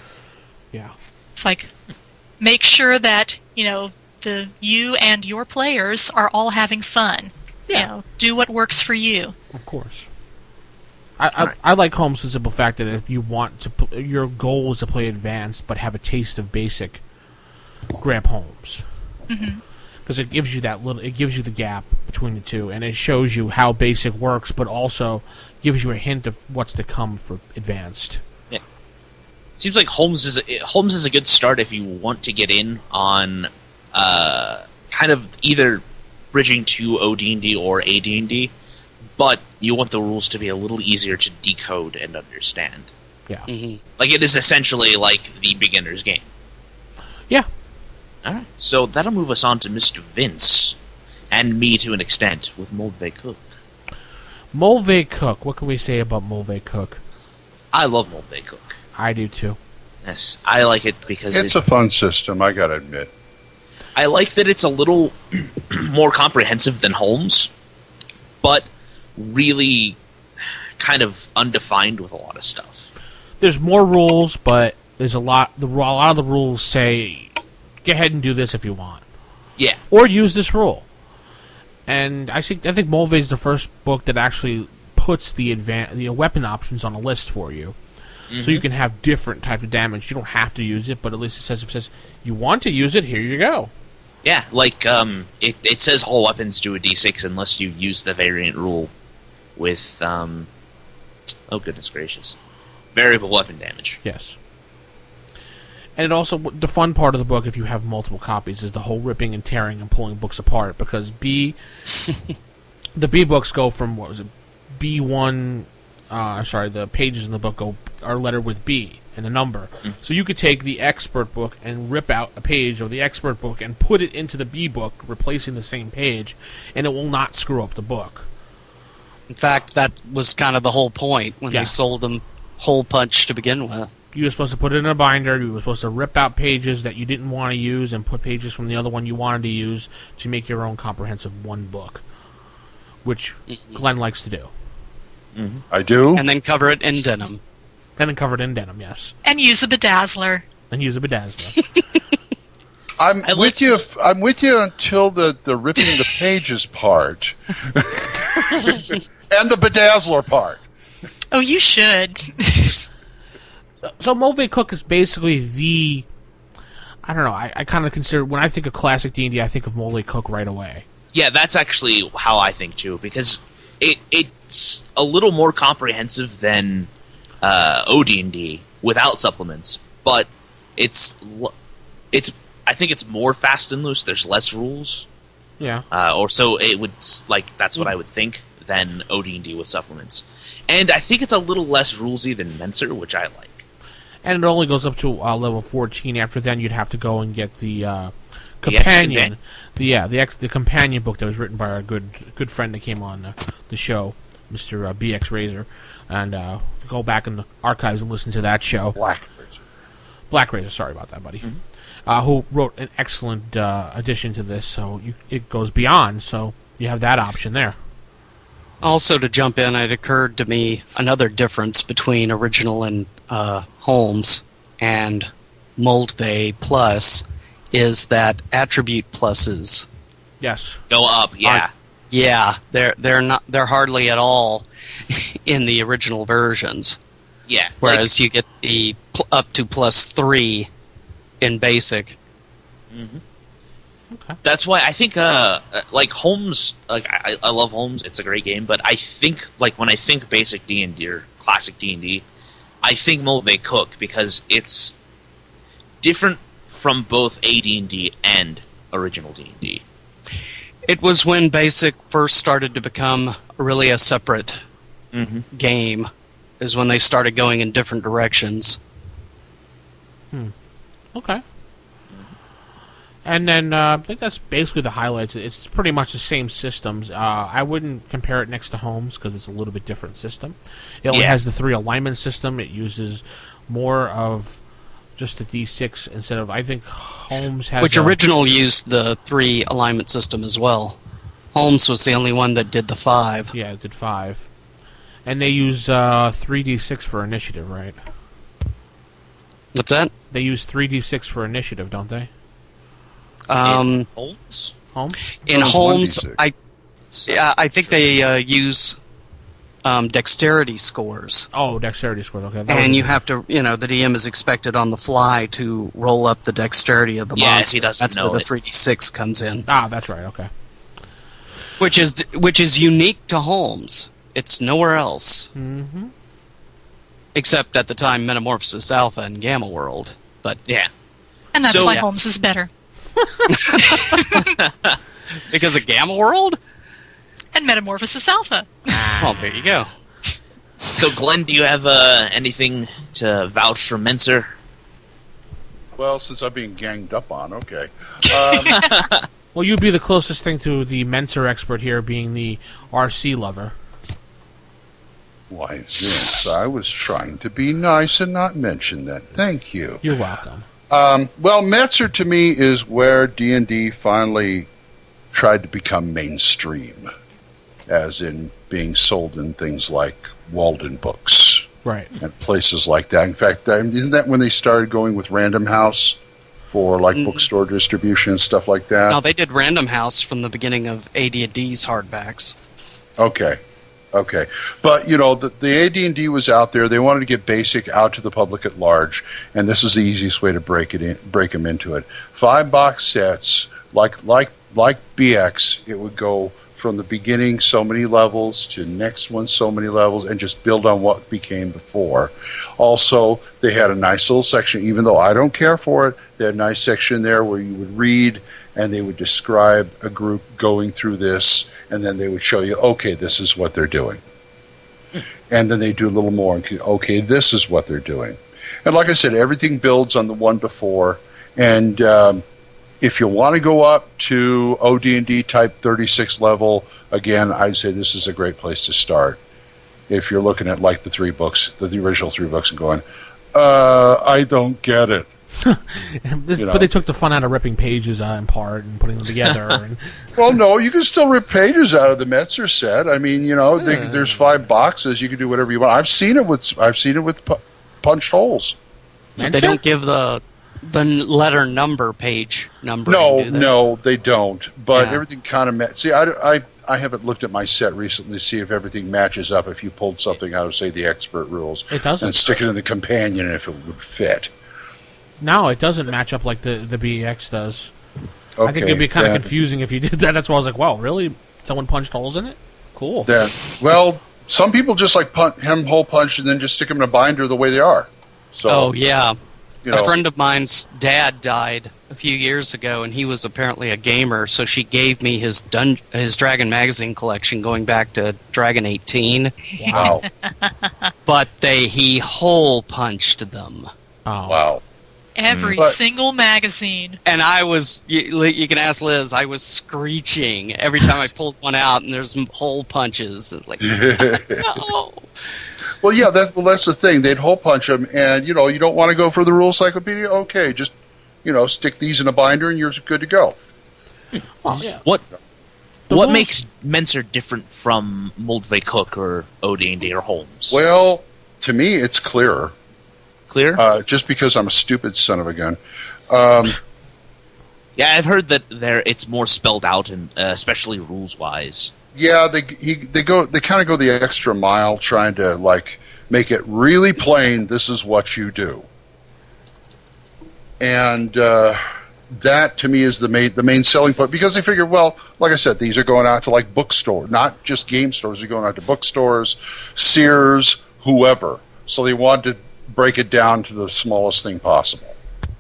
It's like, make sure that, you and your players are all having fun. Yeah. Do what works for you. Of course. I like Holmes for the simple fact that if you want to, your goal is to play advanced but have a taste of basic, grab Holmes. Because it gives you it gives you the gap between the two, and it shows you how basic works, but also gives you a hint of what's to come for advanced. Yeah. Seems like Holmes is a good start if you want to get in on kind of either bridging to OD&D or AD&D, but you want the rules to be a little easier to decode and understand. Yeah. Mm-hmm. Like, it is essentially like the beginner's game. Yeah. Alright, so that'll move us on to Mr. Vince, and me to an extent, with Mulvey Cook. Mulvey Cook. What can we say about Mulvey Cook? I love Mulvey Cook. I do too. Yes, I like it because It's a fun system, I gotta admit. I like that it's a little more comprehensive than Holmes, but really kind of undefined with a lot of stuff. There's more rules, but there's a lot of the rules say, go ahead and do this if you want. Yeah. Or use this rule. And I think Mulvey is the first book that actually puts the weapon options on a list for you. Mm-hmm. So you can have different types of damage. You don't have to use it, but at least it says you want to use it, here you go. Yeah, like, it says all weapons do a d6 unless you use the variant rule with, oh goodness gracious, variable weapon damage. Yes. And it also, the fun part of the book, if you have multiple copies, is the whole ripping and tearing and pulling books apart, because the B books go from, what was it, B1, the pages in the book are lettered with B and the number. So you could take the expert book and rip out a page of the expert book and put it into the B book, replacing the same page, and it will not screw up the book. In fact, that was kind of the whole point when they sold them hole punch to begin with. You were supposed to put it in a binder. You were supposed to rip out pages that you didn't want to use and put pages from the other one you wanted to use to make your own comprehensive one book, which Glenn likes to do. Mm-hmm. I do. And then cover it in denim. Yes. And use a bedazzler. I'm with you. I'm with you until the ripping the pages part, and the bedazzler part. Oh, you should. So Mulvey Cook is basically I don't know, I kind of consider, when I think of classic D&D, I think of Mulvey Cook right away. Yeah, that's actually how I think too, because it's a little more comprehensive than OD&D without supplements, but it's I think it's more fast and loose. There's less rules. Yeah. Or so it would, that's what I would think, than OD&D with supplements. And I think it's a little less rulesy than Menser, which I like. And it only goes up to level 14. After then, you'd have to go and get the companion, the companion book that was written by our good friend that came on the show, Mr. BX Razor, and go back in the archives and listen to that show. Black Razor. Sorry about that, buddy. Mm-hmm. Who wrote an excellent addition to this? So it goes beyond. So you have that option there. Also, to jump in, it occurred to me another difference between original and Holmes and Moldvay Plus is that attribute pluses. Yes. Go up, yeah. They're hardly at all in the original versions. Yeah. Whereas you get the up to +3 in basic. Mm-hmm. Okay. That's why I think, Holmes, I love Holmes. It's a great game, but I think, when I think basic D&D or classic D&D, I think Mulvey Cook because it's different from both AD&D and original D&D. It was when basic first started to become really a separate game, is when they started going in different directions. Okay. And then I think that's basically the highlights. It's pretty much the same systems. I wouldn't compare it next to Holmes because it's a little bit different system. It only has the 3 alignment system. It uses more of just the D6 instead of, I think Holmes has... Which original used the 3 alignment system as well. Holmes was the only one that did the 5. Yeah, it did 5. And they use 3D6 for initiative, right? What's that? They use 3D6 for initiative, don't they? In Holmes? In Holmes, I think they use dexterity scores. Oh, dexterity scores, okay. And you have to, the DM is expected on the fly to roll up the dexterity of the monster. He doesn't that's know where the 3d6 comes in. Ah, that's right, okay. Which is unique to Holmes. It's nowhere else. Mm-hmm. Except at the time Metamorphosis Alpha and Gamma World. But yeah. And that's why Holmes is better. Because of Gamma World? And Metamorphosis Alpha. Well, there you go. So, Glenn, do you have anything to vouch for Menser? Well, since I'm being ganged up on, okay. Well, you'd be the closest thing to the Menser expert here, being the RC lover. Why, Vince, I was trying to be nice and not mention that. Thank you. You're welcome. Well, Menser to me is where D&D finally tried to become mainstream, as in being sold in things like Walden Books. Right. And places like that. In fact, isn't that when they started going with Random House for bookstore distribution and stuff like that? No, they did Random House from the beginning of AD&D's hardbacks. Okay. But, the AD&D was out there. They wanted to get basic out to the public at large, and this is the easiest way to break them into it. 5 box sets, like BX, it would go from the beginning so many levels to next one so many levels and just build on what became before. Also, they had a nice little section, even though I don't care for it, they had a nice section there where you would read and they would describe a group going through this, and then they would show you, okay, this is what they're doing. And then they do a little more, and okay, this is what they're doing. And like I said, everything builds on the one before, and if you want to go up to OD&D type 36 level, again, I'd say this is a great place to start. If you're looking at like the 3 books, the original 3 books, and going, I don't get it. But they took the fun out of ripping pages in part and putting them together. And well, no, you can still rip pages out of the Metzer set. I mean, there's 5 boxes. You can do whatever you want. I've seen it with punched holes. But they don't give the letter number page number. No, they don't. But everything kind of see. I haven't looked at my set recently to see if everything matches up. If you pulled something out of, say, the expert rules, it doesn't, and stick it in the companion, if it would fit. No, it doesn't match up like the BEX does. Okay, I think it'd be kind of confusing if you did that. That's why I was like, wow, really? Someone punched holes in it? Cool. Well, some people just like hole punch and then just stick them in a binder the way they are. So, a friend of mine's dad died a few years ago, and he was apparently a gamer, so she gave me his Dragon magazine collection going back to Dragon 18. Wow. But he hole punched them. Oh. Wow. Every single magazine. And I was, you can ask Liz, I was screeching every time I pulled one out, and there's hole punches. Like, no. Well, yeah, that's the thing. They'd hole punch them, and, you don't want to go for the rule encyclopedia? Okay, just, stick these in a binder, and you're good to go. Well, yeah. What makes Menser different from Moldvay Cook or OD&D or Holmes? Well, to me, it's clearer. Clear? Just because I'm a stupid son of a gun. Yeah, I've heard that it's more spelled out, and especially rules-wise. Yeah, they kind of go the extra mile trying to make it really plain. This is what you do, and that to me is the main selling point, because they figure, well, like I said, these are going out to bookstores, not just game stores. They're going out to bookstores, Sears, whoever. So they wanted to break it down to the smallest thing possible.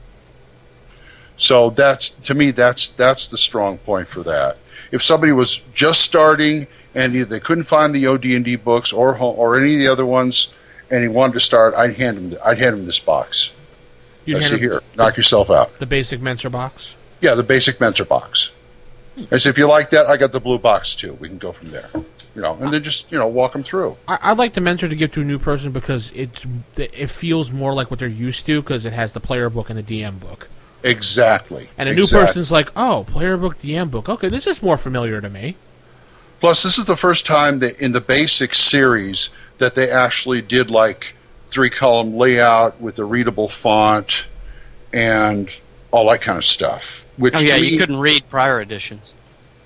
So that's the strong point for that. If somebody was just starting and they couldn't find the OD&D books or any of the other ones, and he wanted to start, I'd hand him this box. I say, here, knock yourself out. The basic Menser box? Yeah, the basic Menser box. I say, if you like that, I got the blue box too. We can go from there. And then just walk them through. I'd like the Menser to give to a new person because it feels more like what they're used to, because it has the player book and the DM book. Exactly. And a new person's like, oh, player book, DM book. Okay, this is more familiar to me. Plus, this is the first time that in the basic series that they actually did 3-column layout with a readable font and all that kind of stuff. Which you couldn't read prior editions.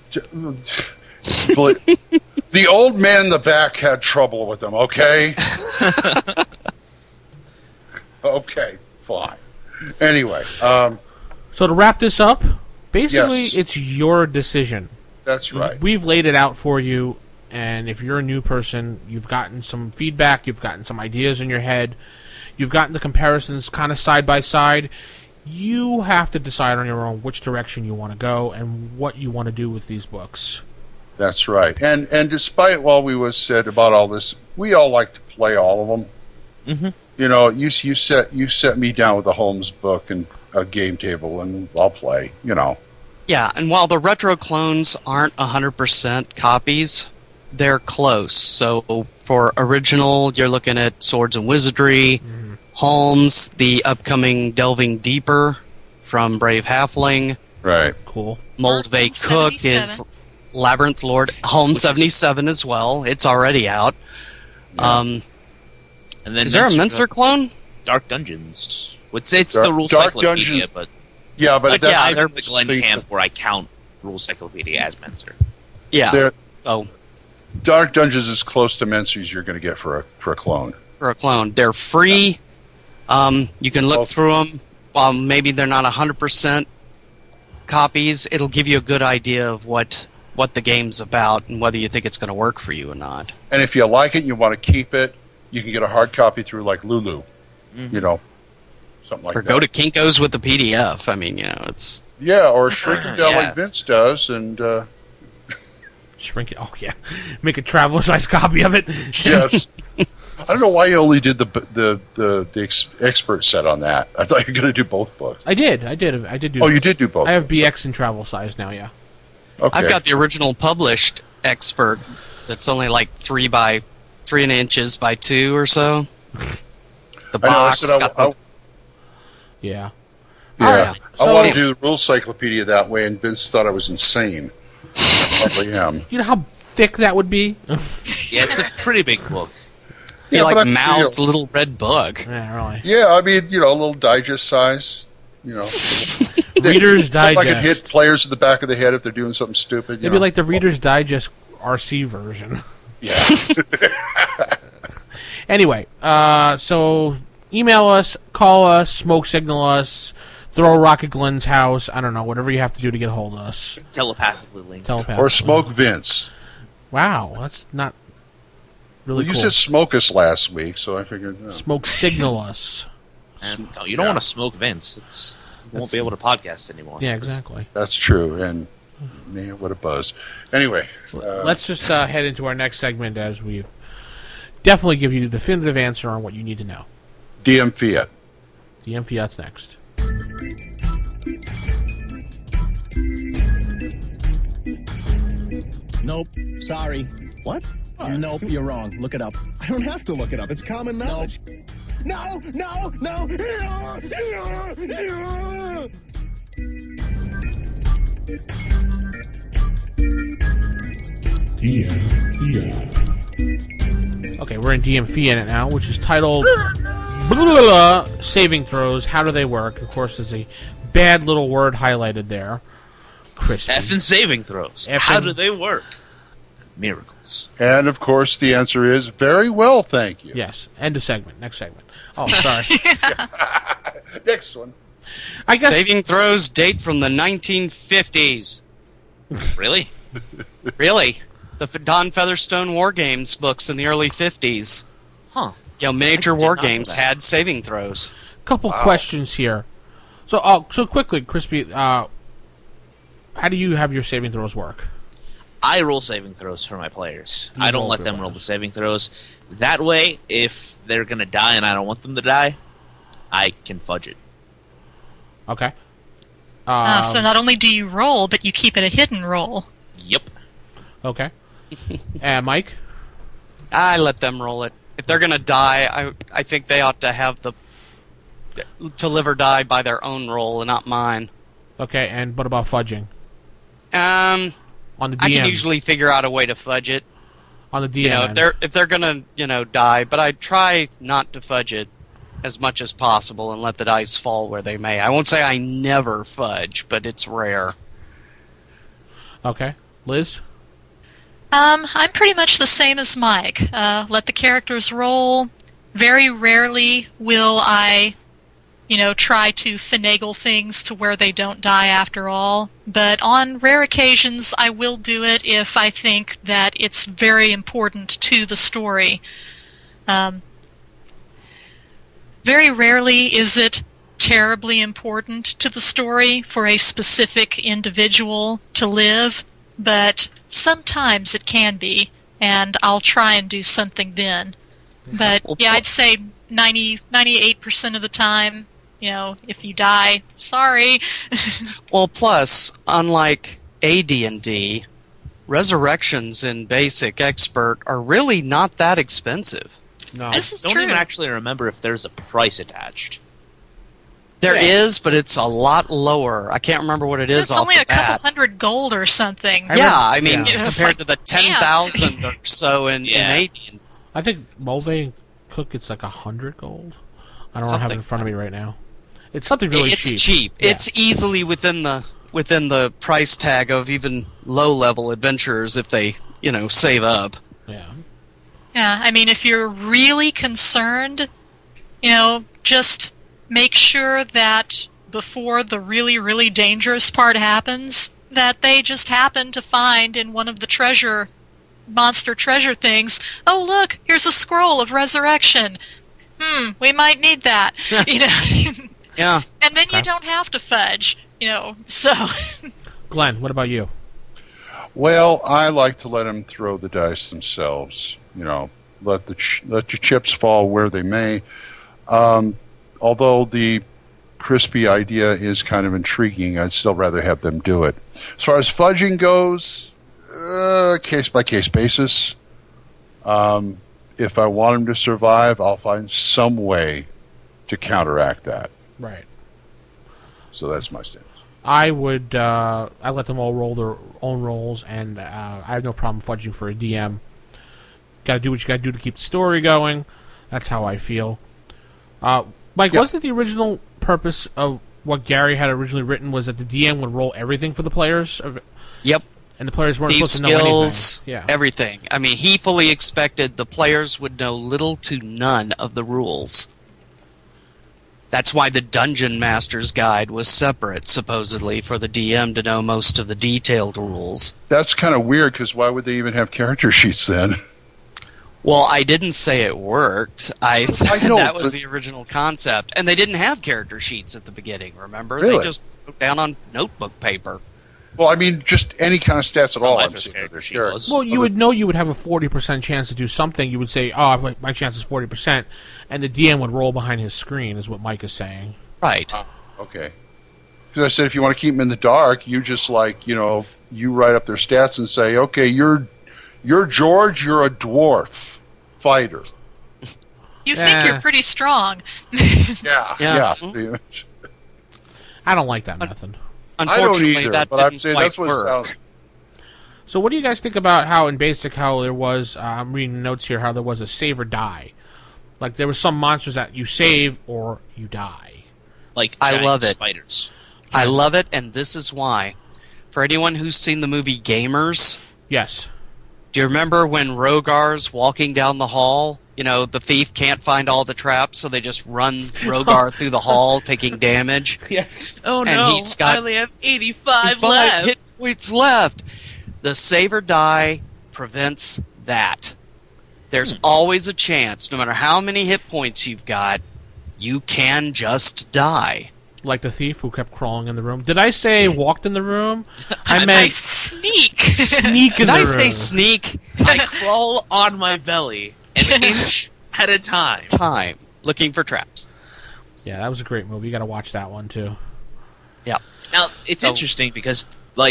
But the old man in the back had trouble with them, okay? Okay, fine. Anyway. So to wrap this up, basically Yes. it's your decision. That's right. We've laid it out for you, and if you're a new person, you've gotten some feedback, you've gotten some ideas in your head, you've gotten the comparisons kind of side by side. You have to decide on your own which direction you want to go and what you want to do with these books. That's right. And despite what we was said about all this, we all like to play all of them. Mm-hmm. You set me down with a Holmes book and a game table, and I'll play. Yeah, and while the retro clones aren't 100% copies, they're close. So for original, you're looking at Swords and Wizardry, Holmes, the upcoming Delving Deeper from Brave Halfling. Right. Cool. Moldvay Cook is Labyrinth Lord. Holmes 77 as well. It's already out. Yeah. And then is there a Menser clone? Dark Dungeons. It's the Rules Encyclopedia, but but that's I'm the Glenn camp where I count Rules Encyclopedia as Menser. Yeah. So Dark Dungeons is close to Menser as you're going to get for a clone. For a clone, they're free. You can look through them. While maybe they're not 100% copies, it'll give you a good idea of what what the game's about and whether you think it's going to work for you or not. And if you like it and you want to keep it, you can get a hard copy through like Lulu, you know, something like Or that. go to Kinko's with the PDF. I mean, it's... Yeah, or shrink it down Yeah. like Vince does, and Shrink it. Oh yeah, make a traveler-sized copy of it. yes. I don't know why you only did the expert set on that. I thought you were going to do both books. I did do. Oh, you did do both. I have BX and travel size now. Yeah. Okay. I've got the original published expert that's only like 3 inches by 2 or so. The I know, I box. said got Yeah. Yeah, Alright, I so- want to do the rule cyclopedia that way, and Vince thought I was insane. I probably am. You know how thick that would be? Yeah, it's a pretty big book. Be like but I- Mao's little red bug. Yeah, really. Yeah, I mean, you know, a little digest size. You know, Reader's something I could Digest. hit players in the back of the head if they're doing something stupid. You It'd be know. like the Reader's Digest RC version. Yeah. Anyway, so email us, call us, smoke signal us, throw a rock at Glenn's house. I don't know, whatever you have to do to get a hold of us. Telepathically linked. Telepathically. Or smoke Vince. Wow, that's not really Well, you cool. said smoke us last week, so I figured. Smoke signal us. And you don't want to smoke Vince. You won't be able to podcast anymore. Yeah, exactly. That's true, and man, what a buzz. Anyway, Let's just head into our next segment as we've definitely give you the definitive answer on what you need to know. DM Fiat. DM Fiat's next. Nope. Sorry. What? Nope, you're wrong. Look it up. I don't have to look it up. It's common knowledge. No, no, no. Okay, we're in DM Fiat now, which is titled Saving Throws. How do they work? Of course, there's a bad little word highlighted there. Crispy. Effing saving throws. How do they work? Miracles. And of course, the answer is very well, thank you. Yes. End of segment. Next segment. Oh, sorry. Next one. I guess Saving throws date from the 1950s. Really? Really? The Don Featherstone War Games books in the early 50s. Huh. You know, major I did war not know games that. had saving throws. couple questions here. So quickly, Crispy, how do you have your saving throws work? I roll saving throws for my players. You I don't roll let for them your roll the saving throws. That way, if they're going to die and I don't want them to die, I can fudge it. Okay. So not only do you roll, but you keep it a hidden roll. Yep. Okay. Mike? I let them roll it. If they're going to die, I think they ought to have to live or die by their own roll and not mine. Okay, and what about fudging? Um, On the DM. I can usually figure out a way to fudge it. On the DM. You know, end. if they're gonna die, but I try not to fudge it as much as possible and let the dice fall where they may. I won't say I never fudge, but it's rare. Okay. Liz? I'm pretty much the same as Mike. Let the characters roll. Very rarely will I, try to finagle things to where they don't die after all. But on rare occasions, I will do it if I think that it's very important to the story. Very rarely is it terribly important to the story for a specific individual to live, but sometimes it can be, and I'll try and do something then. But yeah, I'd say 98% of the time, if you die, sorry. Well, plus, unlike AD&D, resurrections in Basic Expert are really not that expensive. No. This is I don't true. even actually remember if there's a price attached. There is, but it's a lot lower. I can't remember what it is It's off only the a couple bat. $100 gold or something. I mean, Yeah. It's compared like, to the damn. 10,000 or so in Yeah. AD&D. I think Mulvey and Cook, it's like 100 gold. I don't have it in Something. front of me right now. It's something really It's cheap. cheap. Yeah. It's easily within the price tag of even low-level adventurers if they, save up. Yeah. Yeah, I mean, if you're really concerned, just make sure that before the really, really dangerous part happens, that they just happened to find in one of the monster treasure things. Oh, look, here's a scroll of resurrection. We might need that. Yeah. And then you don't have to fudge, so. Glenn, what about you? Well, I like to let them throw the dice themselves. Let your chips fall where they may. Although the crispy idea is kind of intriguing, I'd still rather have them do it. As far as fudging goes, case-by-case basis. If I want them to survive, I'll find some way to counteract that. Right. So that's my stance. I would. I let them all roll their own rolls, and I have no problem fudging for a DM. Got to do what you got to do to keep the story going. That's how I feel. Mike, wasn't the original purpose of what Gary had originally written was that the DM would roll everything for the players? Yep. And the players weren't These supposed to know skills, anything. Yeah. everything. I mean, he fully expected the players would know little to none of the rules. That's why the Dungeon Master's Guide was separate, supposedly, for the DM to know most of the detailed rules. That's kind of weird, because why would they even have character sheets then? Well, I didn't say it worked. I said know, that was but- the original concept. And they didn't have character sheets at the beginning, remember? Really? They just wrote down on notebook paper. Well, I mean, just any kind of stats at all. I'm Life seeing character with sheet their was. Well, you would know you would have a 40% chance to do something. You would say, "Oh, my chance is 40%," and the DM would roll behind his screen, is what Mike is saying. Right. Okay. Because I said if you want to keep them in the dark, you just you write up their stats and say, okay, you're George, you're a dwarf fighter. You think you're pretty strong. Yeah. I don't like that method. Unfortunately, I don't either, that but didn't I'm saying quite that's what it work. sounds. So what do you guys think about how in Basic, how there was, I'm reading notes here, how there was a save or die. Like there were some monsters that you save or you die. Like I giant love it. spiders. I love it, and this is why. For anyone who's seen the movie Gamers, Yes. do you remember when Rogar's walking down the hall? The thief can't find all the traps, so they just run Rogar through the hall, taking damage. Yes. Oh And no! he's got I only have 85 5 left. hit points left. The save or die prevents that. There's always a chance, no matter how many hit points you've got, you can just die. Like the thief who kept crawling in the room. Did I say walked in the room? I I meant sneak. sneak in Did the I room. say sneak? I crawl on my belly an inch at a time. Time. Looking for traps. Yeah, that was a great movie. You got to watch that one too. Yeah. Now it's interesting because,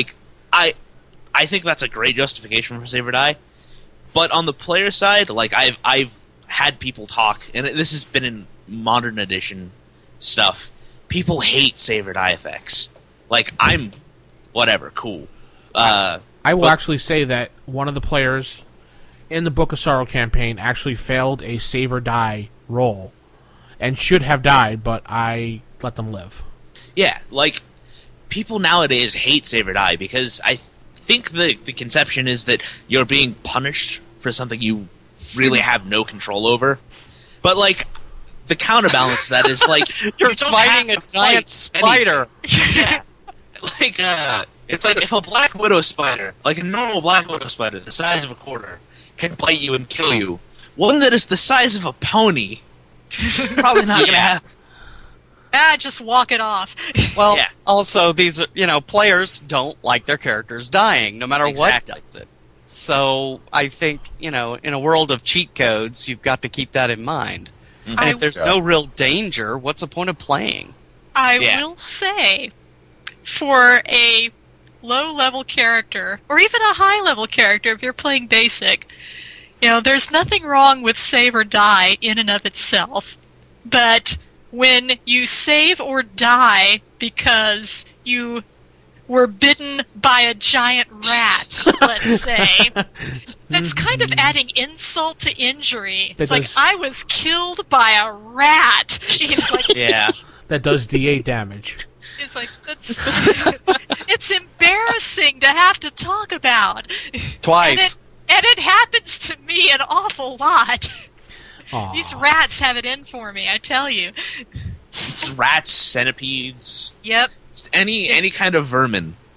I think that's a great justification for save or die. But on the player side, I've had people talk, and this has been in modern edition stuff. People hate save or die effects. I'm whatever, cool. I will actually say that one of the players in the Book of Sorrow campaign actually failed a save or die roll and should have died, but I let them live. Yeah, people nowadays hate save or die because I think the conception is that you're being punished for something you really have no control over. But the counterbalance to that is You're you don't fighting have a to giant fight spider. anything. Yeah. It's like if a Black Widow spider, like a normal Black Widow spider the size of a quarter, can bite you and kill you, one that is the size of a pony, probably not gonna have. Just walk it off. Well, Yeah. also these players don't like their characters dying, no matter Exactly. what does it. So I think in a world of cheat codes, you've got to keep that in mind. Mm-hmm. And if there's no real danger, what's the point of playing? I Yeah. will say, for a low-level character, or even a high-level character, if you're playing basic, there's nothing wrong with save or die in and of itself. But when you save or die because you were bitten by a giant rat, let's say, that's kind of adding insult to injury. It's like, I was killed by a rat. Yeah. That does D8 damage. It's like, it's embarrassing to have to talk about. Twice. And it happens to me an awful lot. Aw. These rats have it in for me, I tell you. It's rats, centipedes, Yep. any kind of vermin.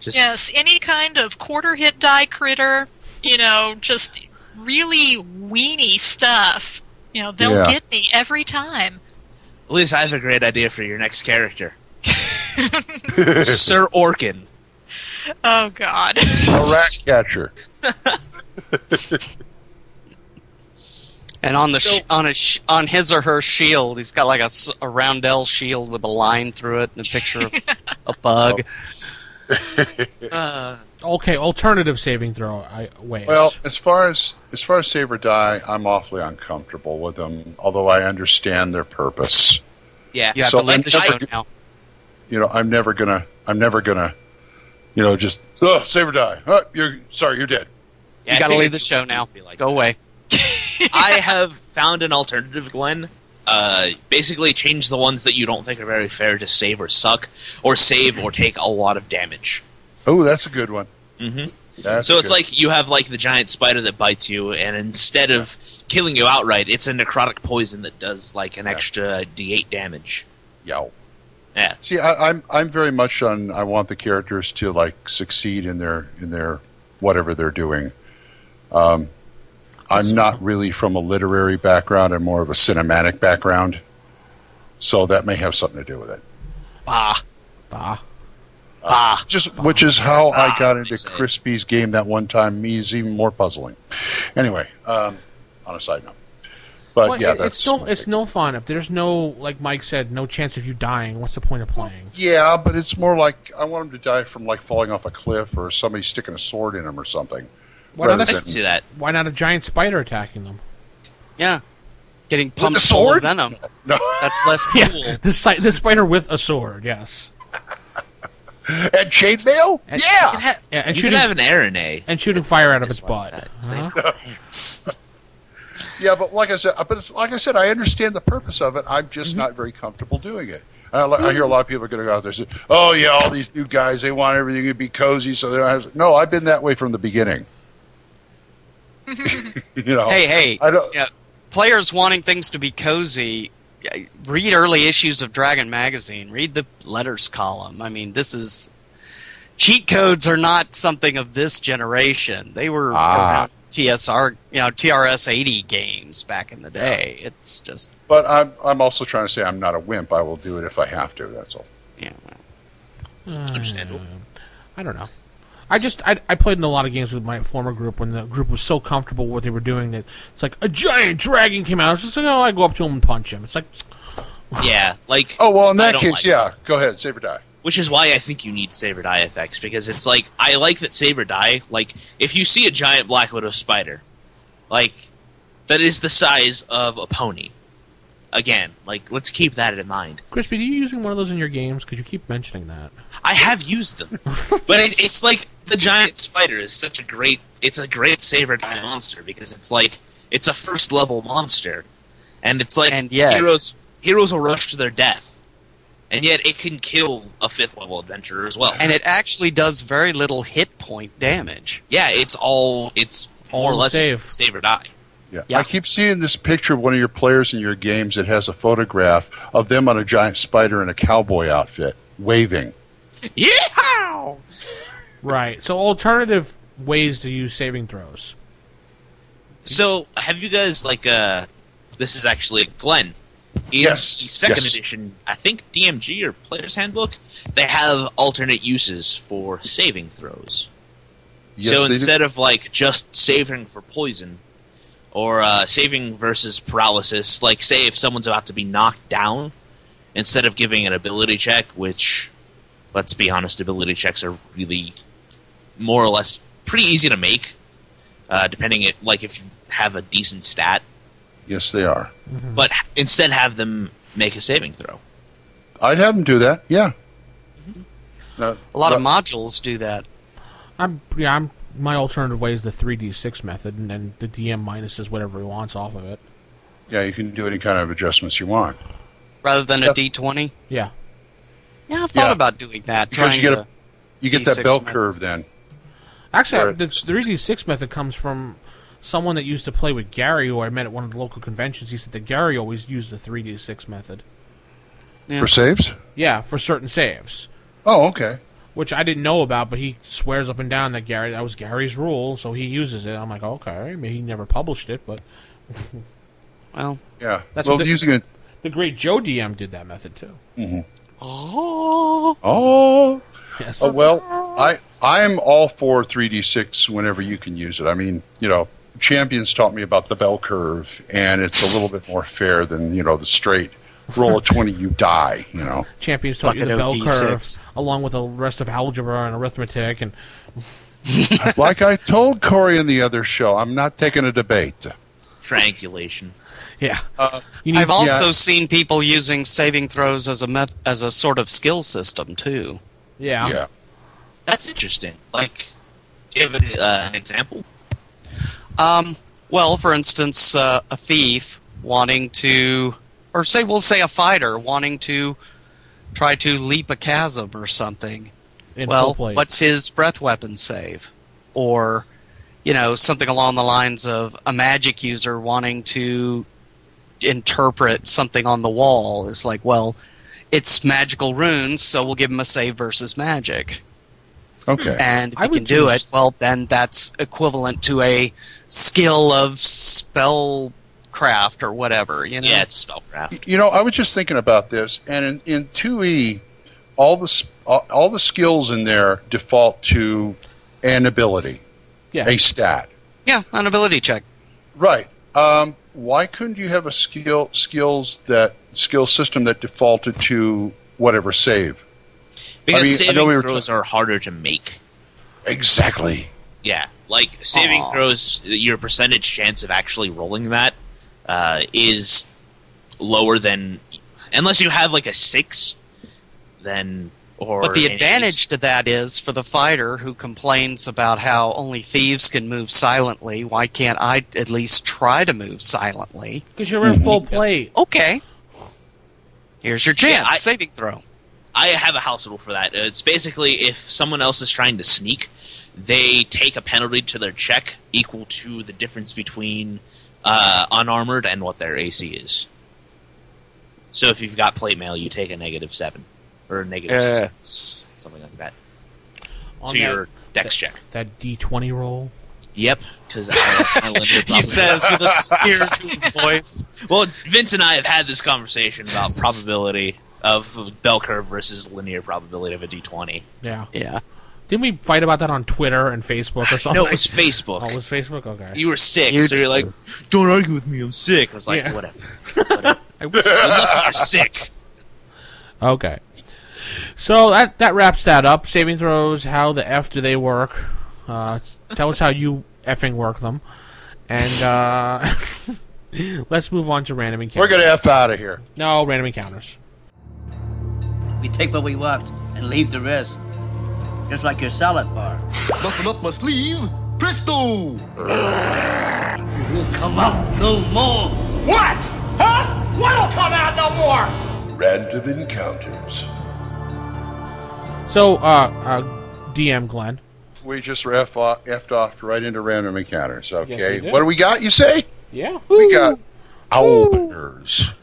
Yes, any kind of quarter hit die critter, just really weenie stuff. They'll get me every time. Liz, I have a great idea for your next character. Sir Orkin. Oh, God. A rat catcher. And on on his or her shield, he's got like a roundel shield with a line through it and a picture of a bug. Okay, alternative saving throw ways. Well, as far as save or die, I'm awfully uncomfortable with them. Although I understand their purpose. Yeah, you have to leave the show now. I'm never gonna, just save or die. You're dead. Yeah, you got to leave the show now. Go away. I have found an alternative, Glenn. Basically, change the ones that you don't think are very fair to save or suck, or save or take a lot of damage. Oh, that's a good one. Mm-hmm. So it's like you have like the giant spider that bites you, and instead of killing you outright, it's a necrotic poison that does like an extra D8 damage. Yow. Yeah. See, I'm very much on. I want the characters to like succeed in their whatever they're doing. I'm not really from a literary background. I'm more of a cinematic background, so that may have something to do with it. Which is how I got into Crispy's game that one time. Me is even more puzzling. Anyway, on a side note, but it's no fun if there's no, like Mike said, no chance of you dying. What's the point of playing? Yeah, but it's more like I want him to die from like falling off a cliff or somebody sticking a sword in him or something. Why not a giant spider attacking them? Yeah. Getting pumped full of venom. No. That's less cool. Yeah, the spider with a sword, yes. And chainmail? And you can have an RNA. And shooting fire out of its butt. Yeah, but like I said, I understand the purpose of it. I'm just not very comfortable doing it. I hear a lot of people are going to go out there and say, "Oh yeah, all these new guys, they want everything to be cozy." So they don't have. No, I've been that way from the beginning. Hey! Players wanting things to be cozy. Read early issues of Dragon Magazine. Read the letters column. I mean, this is cheat codes are not something of this generation. They were around TRS 80 games back in the day. It's just. But I'm also trying to say I'm not a wimp. I will do it if I have to. That's all. Yeah. Understandable. I don't know. I played in a lot of games with my former group when the group was so comfortable with what they were doing that it's like a giant dragon came out. I was just like, I go up to him and punch him. It's like, yeah, like. Oh well, in that case, go ahead, save or die. Which is why I think you need save or die effects, because it's like I like that save or die. Like if you see a giant Black Widow spider, like that is the size of a pony. Again, like let's keep that in mind. Crispy, are you using one of those in your games? Because you keep mentioning that. I have used them, but it's like the giant spider is it's a great save or die monster because it's like it's a first level monster, and it's like heroes will rush to their death, and yet it can kill a 5th level adventurer as well. And it actually does very little hit point damage. Yeah, it's more or less save or die. Yeah. I keep seeing this picture of one of your players in your games that has a photograph of them on a giant spider in a cowboy outfit, waving. Yeah. Right. So alternative ways to use saving throws. So have you guys this is actually Glenn. In the second edition, I think DMG or Player's Handbook, they have alternate uses for saving throws. Yes, so instead of just saving for poison, or saving versus paralysis, like say if someone's about to be knocked down, instead of giving an ability check, which, let's be honest, ability checks are really more or less pretty easy to make, depending if you have a decent stat. Yes, they are. Mm-hmm. But instead have them make a saving throw. I'd have them do that, yeah. A lot of modules do that. My alternative way is the 3d6 method, and then the DM minuses whatever he wants off of it. Yeah, you can do any kind of adjustments you want. Rather than a D20? Yeah. Yeah, I've thought about doing that. Because you get that bell curve then. Actually, the 3d6 method comes from someone that used to play with Gary, who I met at one of the local conventions. He said that Gary always used the 3d6 method. Yeah. For saves? Yeah, for certain saves. Oh, okay. which I didn't know about, but he swears up and down that was Gary's rule, so he uses it. I'm like, okay, maybe he never published it, but well, yeah, that's well, what using it. The great Joe DM did that method too. Mm-hmm. Oh, yes. Well, I'm all for 3d6 whenever you can use it. I mean, Champions taught me about the bell curve, and it's a little bit more fair than the straight roll a 20, you die. Champions taught you the bell curve, along with the rest of algebra and arithmetic, and like I told Corey in the other show, I'm not taking a debate. Triangulation. Yeah. I've also seen people using saving throws as a sort of skill system too. Yeah. Yeah. That's interesting. Like, do you have an example? Well, for instance, a thief wanting to, or we'll say a fighter wanting to try to leap a chasm or something. Well, what's his breath weapon save? Or, something along the lines of a magic user wanting to interpret something on the wall is like, well, it's magical runes, so we'll give him a save versus magic. Okay. And if he can do it, well, then that's equivalent to a skill of spellcraft or whatever, Yeah, it's spellcraft. I was just thinking about this, and in 2E, all the skills in there default to an ability, a stat. Yeah, an ability check. Right. Why couldn't you have a skill system that defaulted to whatever save? Because saving throws are harder to make. Exactly. Yeah, like saving throws, your percentage chance of actually rolling that is lower than, unless you have like a 6, then. But the advantage to that is for the fighter who complains about how only thieves can move silently. Why can't I at least try to move silently? Because you're in full plate. Okay. Here's your chance. Saving throw. I have a house rule for that. It's basically if someone else is trying to sneak, they take a penalty to their check equal to the difference between unarmored and what their AC is. So if you've got plate mail, you take a -7 or -6, something like that. To your dex check. That D20 roll. Yep, because he says with a sneer to his voice. Well, Vince and I have had this conversation about probability of bell curve versus linear probability of a D20. Yeah. Yeah. Didn't we fight about that on Twitter and Facebook or something? No, it was Facebook. Oh, it was Facebook? Okay. You were sick, so you're like, don't argue with me, I'm sick. I was like, whatever. I wish you're sick. Okay. So that wraps that up. Saving throws, how the F do they work? Tell us how you effing work them. And let's move on to random encounters. We're going to F out of here. No, random encounters. We take what we want and leave the rest. Just like your salad bar. Nothing up my sleeve. Presto! Will come out no more. What? Huh? What'll come out no more? Random encounters. So, DM Glenn. We just effed off right into random encounters. Okay. Yes, we did. What do we got, you say? Yeah. We got owlbears.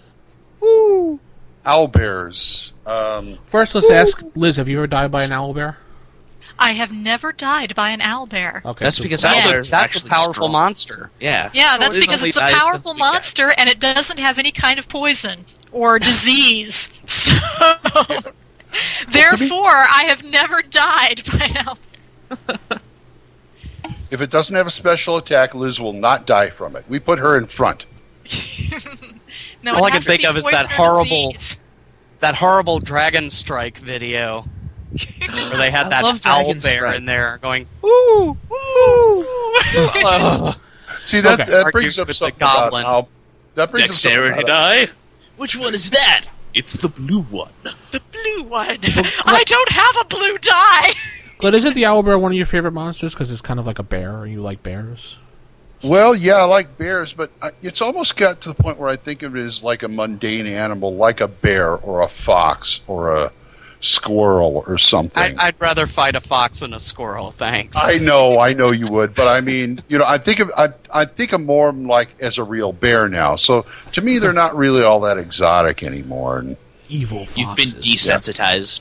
Owlbears. First, let's ask Liz, have you ever died by an owlbear? I have never died by an owlbear. Okay. That's because that's a powerful monster. Yeah. Yeah, that's because it's a powerful monster and it doesn't have any kind of poison or disease. So, therefore, I have never died by an owlbear. If it doesn't have a special attack, Liz will not die from it. We put her in front. No, all it I can has to think be of is poison or that horrible Dragon Strike video where they had that owl bear in there going, ooh, ooh. See, that, Okay. that brings Argue up with something the goblin. about how... That brings up something Dexterity about die? Which one is that? It's the blue one. The blue one. I don't have a blue die. Glenn, isn't the owlbear one of your favorite monsters because it's kind of like a bear and you like bears? Well, yeah, I like bears, but it's almost got to the point where I think of it as like a mundane animal, like a bear or a fox or a squirrel or something. I'd rather fight a fox than a squirrel, thanks. I know you would, but I mean, I think of more like as a real bear now. So to me, they're not really all that exotic anymore. And Evil foxes. You've been desensitized.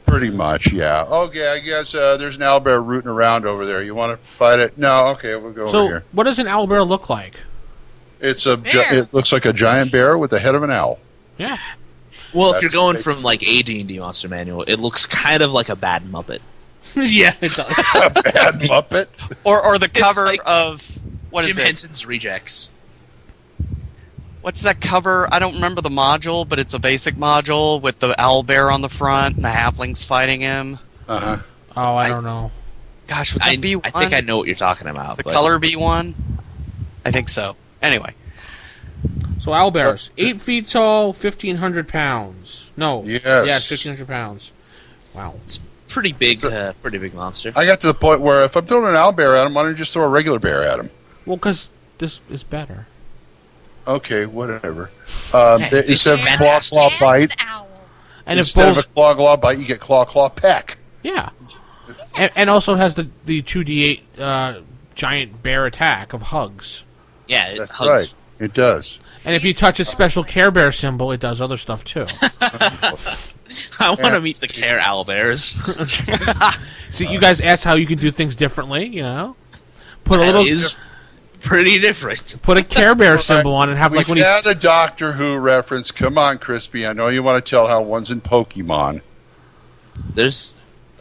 Pretty much, yeah. Okay, I guess there's an owlbear rooting around over there. You want to fight it? No, okay, we'll go over So, here. what does an owlbear look like? It looks like a giant bear with the head of an owl. Yeah. Well, if That's you're going basic. from like a D&D Monster Manual, it looks kind of like a bad Muppet. Yeah, it does. A bad Muppet? Or the It's cover like of what is Jim it? Henson's Rejects. What's that cover? I don't remember the module, but it's a basic module with the owlbear on the front and the halflings fighting him. Uh-huh. Oh, I don't know. Gosh, was that B1? I think I know what you're talking about. The but color B1? I think so. Anyway. So owlbears, 8 feet tall, 1,500 pounds. No. Yes. Yeah, 1,500 pounds. Wow. It's pretty big monster. I got to the point where if I'm throwing an owlbear at him, why don't you just throw a regular bear at him? Well, because this is better. Okay, whatever. It's Instead of fantastic. claw bite, And if instead of both, a claw bite, you get claw peck. yeah, and also has the 2d8 giant bear attack of hugs. Yeah, it That's hugs. right. It does. And if you touch its special Care Bear symbol, it does other stuff too. I want to meet the Care Owlbears. So you guys asked how you can do things differently, you know? Put a That little, is pretty different. put a Care Bear symbol on it and have like We've when he had a Doctor Who reference. Come on, Crispy. I know you want to tell how one's in Pokemon. There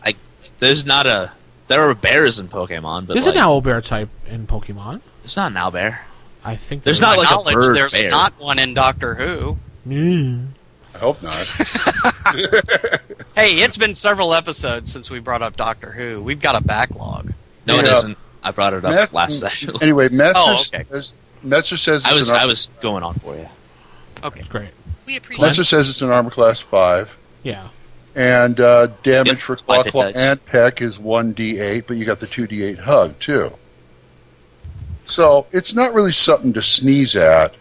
are bears in Pokemon, but there's like, an owlbear type in Pokemon. It's not an owlbear. I think There's there not is. like a Knowledge, bird there's bear. not one in Doctor Who. Mm. I hope not. Hey, it's been several episodes since we brought up Doctor Who. We've got a backlog. No, it Yeah. isn't. I brought it up last session. Anyway, Metzer Oh, okay. says I it's was going on for you. Okay. Great. We appreciate Metzer says it's an armor class 5. Yeah. And damage Yep, for 5 Claw hit dice. and Peck is 1d8, but you got the 2d8 hug, too. So it's not really something to sneeze at.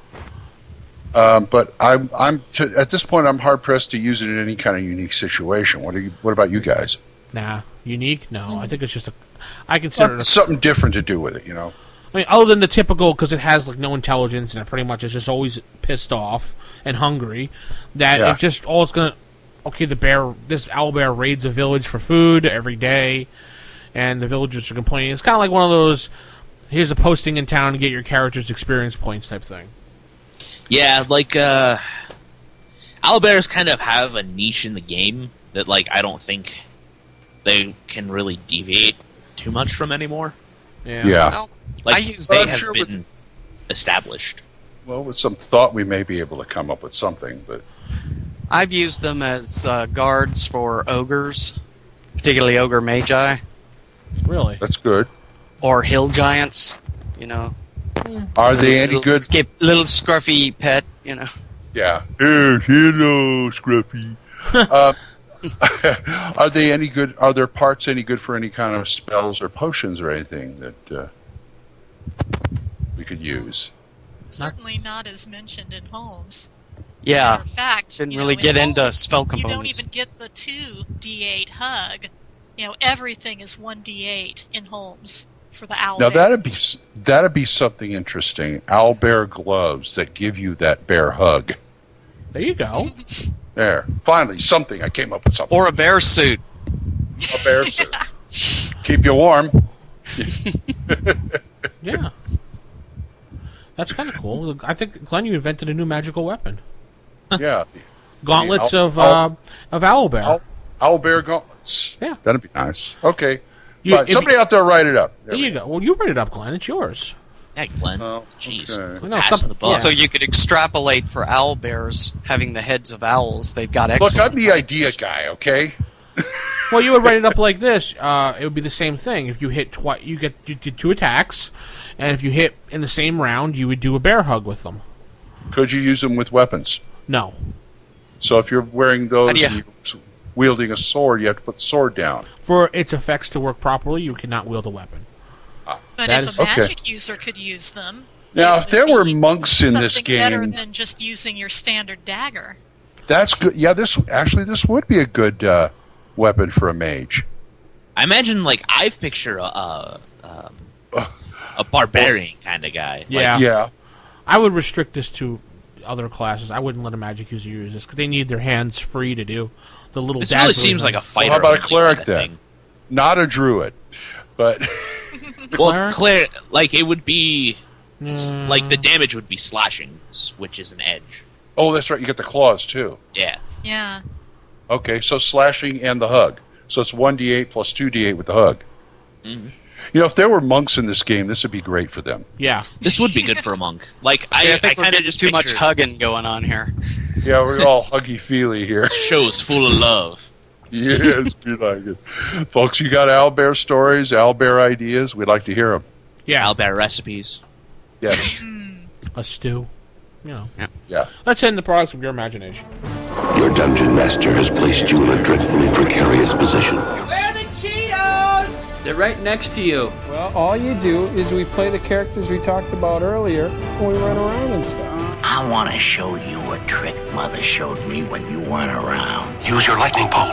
But at this point, I'm hard-pressed to use it in any kind of unique situation. What about you guys? Nah. Unique? No. I think it's just I consider it Something different to do with it, you know? I mean, other than the typical, because it has like no intelligence and it pretty much is just always pissed off and hungry, that Yeah. it just all it's gonna. Okay, this owlbear raids a village for food every day, and the villagers are complaining. It's kind of like one of those. Here's a posting in town to get your character's experience points type thing. Yeah, like owlbears kind of have a niche in the game that like I don't think they can really deviate too much from anymore. Yeah. Well, Like I use they I'm have sure been established. Well, with some thought, we may be able to come up with something, but I've used them as guards for ogres, particularly ogre magi Really? that's good. or hill giants. You know, Are they any little good? little scruffy pet. You know, Yeah. Hello, Scruffy. Are they any good? Are their parts any good for any kind of spells or potions or anything that we could use? certainly not as mentioned in Holmes. yeah. Matter of fact, Didn't you really know, in get into Holmes, spell You don't components. even get the 2d8 hug. You know, everything is 1d8 in Holmes for the owl. Now bear. that'd be something interesting. Owlbear gloves that give you that bear hug. There you go. There, finally something. I came up with something. Or a bear suit. A bear suit. Keep you warm. Yeah. That's kind of cool. I think, Glenn, you invented a new magical weapon. Yeah. Gauntlets Owl- of owlbear. Owlbear gauntlets. Yeah. That'd be nice. Okay. You- Fine. if Somebody you- out there write it up. There you go. Well, you write it up, Glenn. It's yours. Yeah, Glenn. Oh, Jeez. okay. No, Passing some- the buck. yeah. So you could extrapolate for owl bears having the heads of owls. They've got Look, excellent. I'm the idea guy, okay? Well, you would write it up like this. It would be the same thing. If you hit twice, you did 2 attacks, and if you hit in the same round, you would do a bear hug with them. Could you use them with weapons? No. So if you're wearing those How do you- and you're wielding a sword, you have to put the sword down. For its effects to work properly, you cannot wield a weapon. But that if is- a okay. magic user could use them, Now, it if would there were be monks in this something better game, than just using your standard dagger. that's good. Yeah, this would be a good weapon for a mage. I imagine like I picture a barbarian kind of guy. Yeah. Yeah. I would restrict this to other classes, I wouldn't let a magic user use this because they need their hands free to do the little. This really seems like a fighter. Well, how about a only cleric kind of then? thing. Not a druid, but Well, like it would be like the damage would be slashing, which is an edge. oh, that's right. You get the claws too. Yeah. Yeah. Okay, so slashing and the hug. So it's 1d8 plus 2d8 with the hug. Mhm. You know, if there were monks in this game, this would be great for them. Yeah. This would be good for a monk. Like I think we're kind of getting just too much picture- hugging going on here. Yeah, we're all huggy-feely here. Show's full of love. Yes, we like it. Folks, you got Owlbear stories, Owlbear ideas? We'd like to hear them. Yeah. Owlbear recipes. Yes. A stew. You know. Yeah. Let's end the products of your imagination. Your dungeon master has placed you in a dreadfully precarious position. Where are the Cheetos? They're right next to you. Well, all you do is we play the characters we talked about earlier, and we run around and stuff. I want to show you a trick Mother showed me when you weren't around. Use your lightning bolt.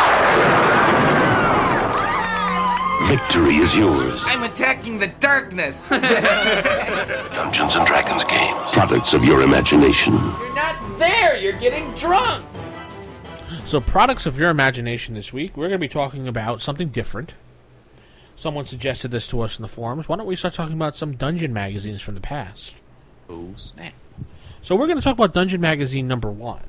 Victory is yours. I'm attacking the darkness. Dungeons and Dragons games. Products of your imagination. You're not there. You're getting drunk. So, products of your imagination this week, we're going to be talking about something different. Someone suggested this to us in the forums. Why don't we start talking about some dungeon magazines from the past? Oh, snap. So we're going to talk about Dungeon Magazine number 1.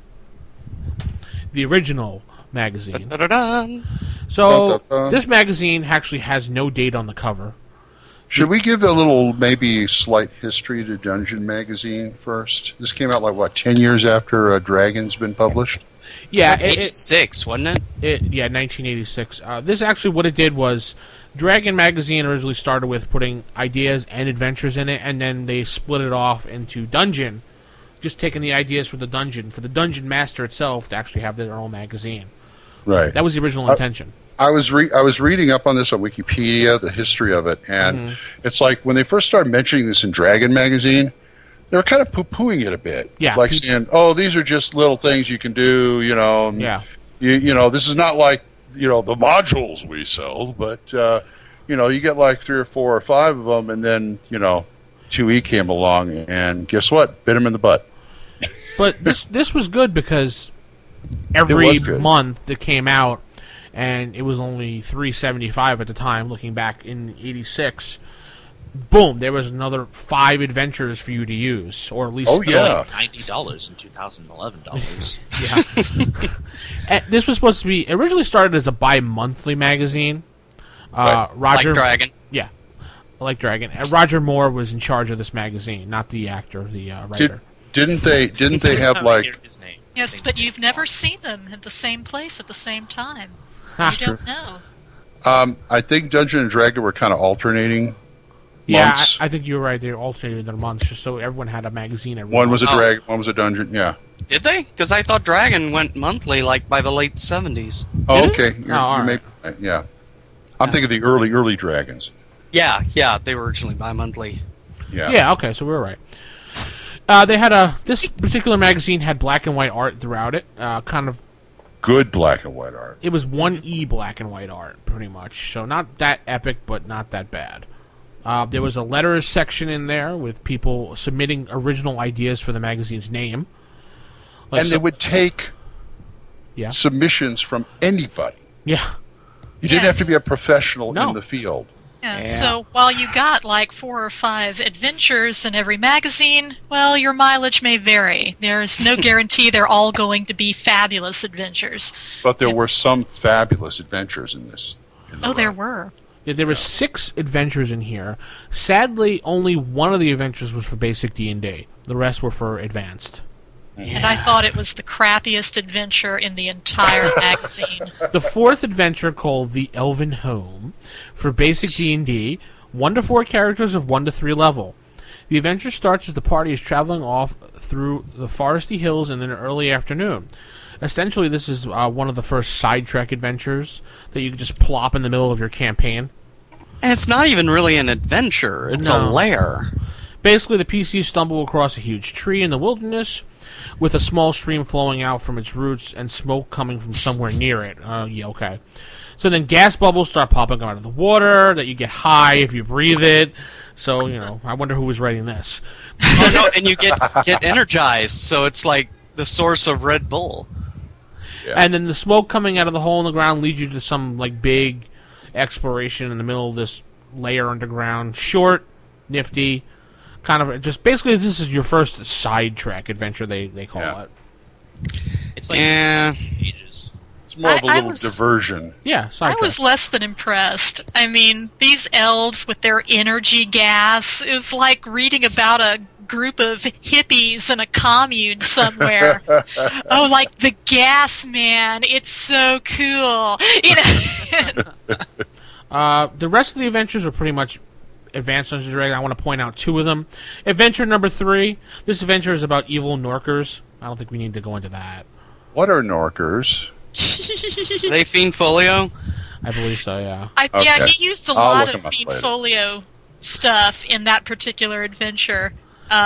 The original magazine. Da-da-da-da. So, Dun-dun-dun. this magazine actually has no date on the cover. Should we give a little, maybe slight history to Dungeon Magazine first? This came out, 10 years after Dragon's been published? Yeah, 86, wasn't it? Yeah, 1986. This actually, what it did was, Dragon Magazine originally started with putting ideas and adventures in it, and then they split it off into Dungeon, just taking the ideas for the Dungeon Master itself to actually have their own magazine. Right. That was the original intention. I was reading up on this on Wikipedia, the history of it, and it's like when they first started mentioning this in Dragon Magazine, they were kind of poo-pooing it a bit. Yeah. Like saying, oh, these are just little things you can do, and Yeah. You know, this is not like, the modules we sell, but, you get 3 or 4 or 5 of them, and then, 2E came along, and guess what? Bit them in the butt. But this was good because every month it came out, and it was only $3.75 at the time, looking back in 86. Boom, there was another 5 adventures for you to use, or at least $90 in 2011 dollars. Yeah. This was supposed to be originally started as a bi-monthly magazine. Right. Roger, like Dragon. Yeah, like Dragon. Roger Moore was in charge of this magazine, not the actor, the writer. Didn't they have Yes, but you've never seen them at the same place at the same time. That's You true. don't know. I think Dungeon and Dragon were kind of alternating months. I think you were right. They alternated their months just so everyone had a magazine every One month. was a Dragon, one was a Dungeon, yeah. Did they? Because I thought Dragon went monthly, by the late 70s. Oh, okay. You all may right. be right, yeah. I'm thinking the early Dragons. Yeah, they were originally bi-monthly. Yeah. Yeah, okay, so we were right. They had this particular magazine had black and white art throughout it, kind of. Good black and white art. It was 1E black and white art, pretty much. So not that epic, but not that bad. There was a letters section in there with people submitting original ideas for the magazine's name. And they would take submissions from anybody. Yeah. You didn't have to be a professional in the field. Yeah, so while you got 4 or 5 adventures in every magazine, well, your mileage may vary. There's no guarantee they're all going to be fabulous adventures. But there were some fabulous adventures in this. There were. Yeah, there were 6 adventures in here. Sadly, only one of the adventures was for basic D&D. The rest were for advanced. And I thought it was the crappiest adventure in the entire magazine. The 4th adventure, called The Elven Home, for basic D&D, 1 to 4 characters of 1 to 3 level. The adventure starts as the party is traveling off through the foresty hills in an early afternoon. Essentially, this is one of the first side trek adventures that you can just plop in the middle of your campaign. And it's not even really an adventure. It's a lair. Basically, the PCs stumble across a huge tree in the wilderness with a small stream flowing out from its roots and smoke coming from somewhere near it. Yeah, okay. So then gas bubbles start popping out of the water that you get high if you breathe it. So, I wonder who was writing this. Oh, no, and you get energized, so it's like the source of Red Bull. Yeah. And then the smoke coming out of the hole in the ground leads you to some big exploration in the middle of this layer underground. Short, nifty, kind of just basically this is your first sidetrack adventure. They call it. It's like It's more of a little diversion. Yeah, I was less than impressed. I mean, these elves with their energy gas, it was like reading about a group of hippies in a commune somewhere. Oh, like the gas man. It's so cool. The rest of the adventures were pretty much Advanced Dungeons & Dragons. I want to point out 2 of them. Adventure number 3. This adventure is about evil Norkers. I don't think we need to go into that. What are Norkers? Are they Fiend Folio? I believe so, yeah. Yeah, he used a lot of Fiend Folio stuff in that particular adventure.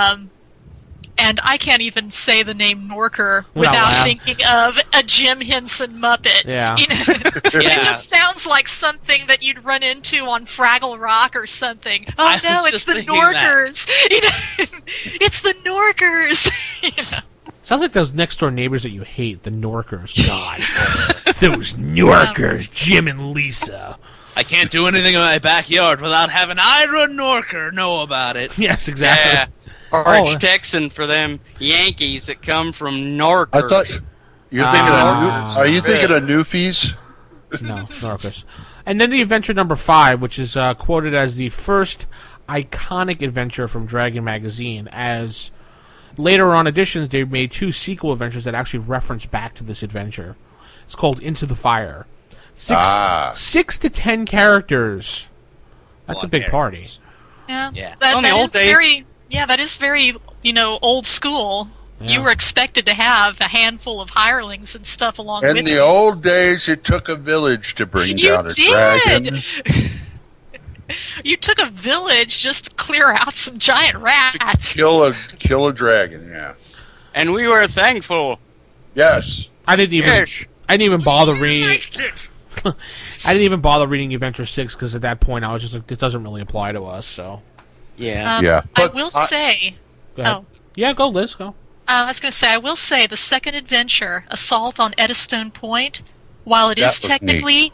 And I can't even say the name Norker without thinking of a Jim Henson Muppet. Yeah. It just sounds like something that you'd run into on Fraggle Rock or something. Oh no, it's the Norkers. It's the Norkers. Sounds like those next door neighbors that you hate, the Norkers. God, those Norkers, Jim and Lisa. I can't do anything in my backyard without having Ira Norker know about it. Yes, exactly. Yeah. Arch Texan for them Yankees that come from Norkers. I thought you're thinking are you thinking of Newfies? No, Norkers. And then the adventure number 5, which is quoted as the first iconic adventure from Dragon Magazine, as later on editions they made 2 sequel adventures that actually reference back to this adventure. It's called Into the Fire. 6 to 10 characters. That's a big party. Yeah. That is very, old school. Yeah. You were expected to have a handful of hirelings and stuff along with you. In the old days, it took a village to bring down a dragon. You took a village just to clear out some giant rats. To kill a dragon, yeah. And we were thankful. Yes. I didn't even bother reading. I didn't even bother reading Adventure 6 because at that point I was just like, this doesn't really apply to us. So. Yeah. I will say. Go ahead. Yeah, go, Liz. Go. I was going to say, I will say, the second adventure, Assault on Eddystone Point, while it is technically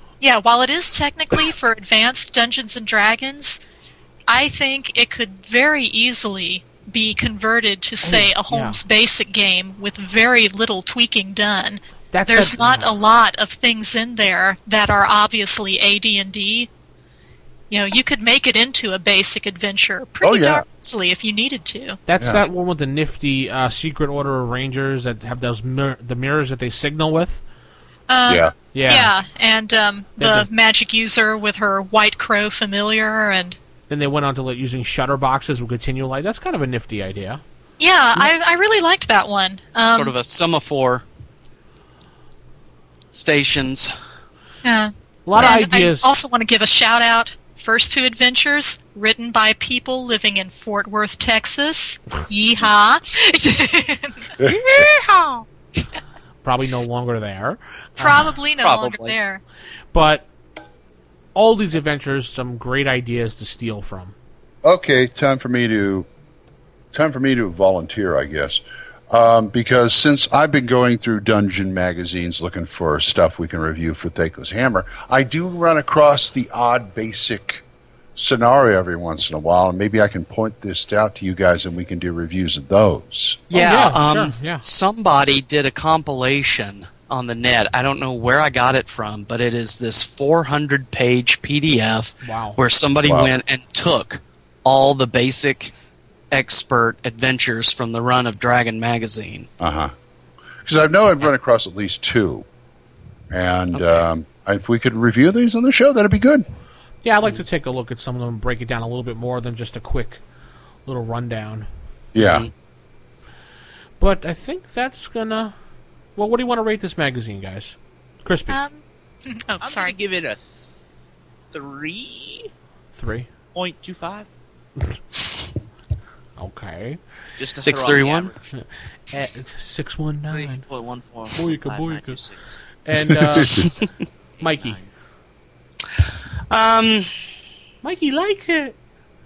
for Advanced Dungeons and Dragons, I think it could very easily be converted to, say, a Holmes Basic game with very little tweaking done. There's not a lot of things in there that are obviously AD&D. You could make it into a basic adventure pretty darn easily if you needed to. That's that one with the nifty Secret Order of Rangers that have those the mirrors that they signal with. Yeah, and the magic user with her White Crow familiar, and then they went on to using shutter boxes with continual light. That's kind of a nifty idea. Yeah, I really liked that one. Sort of a semaphore stations. Yeah, a lot of ideas. I also want to give a shout out. First 2 adventures written by people living in Fort Worth, Texas. Yeehaw! Yeehaw! Probably no longer there. Probably no longer there. But all these adventures, some great ideas to steal from. Okay, time for me to volunteer, I guess. Because since I've been going through dungeon magazines looking for stuff we can review for Thaco's Hammer, I do run across the odd basic scenario every once in a while, and maybe I can point this out to you guys and we can do reviews of those. Sure. Somebody did a compilation on the net. I don't know where I got it from, but it is this 400-page PDF where somebody went and took all the basic expert adventures from the run of Dragon Magazine. Because I know I've run across at least 2. And if we could review these on the show, that'd be good. Yeah, I'd like to take a look at some of them and break it down a little bit more than just a quick little rundown. Yeah. But I think that's gonna... Well, what do you want to rate this magazine, guys? Crispy. I'm sorry. I'm going to give it a 3. 3? 0.25. Okay. Just 631. 619. 3.14. Boyka. And Mikey. Mikey likes it.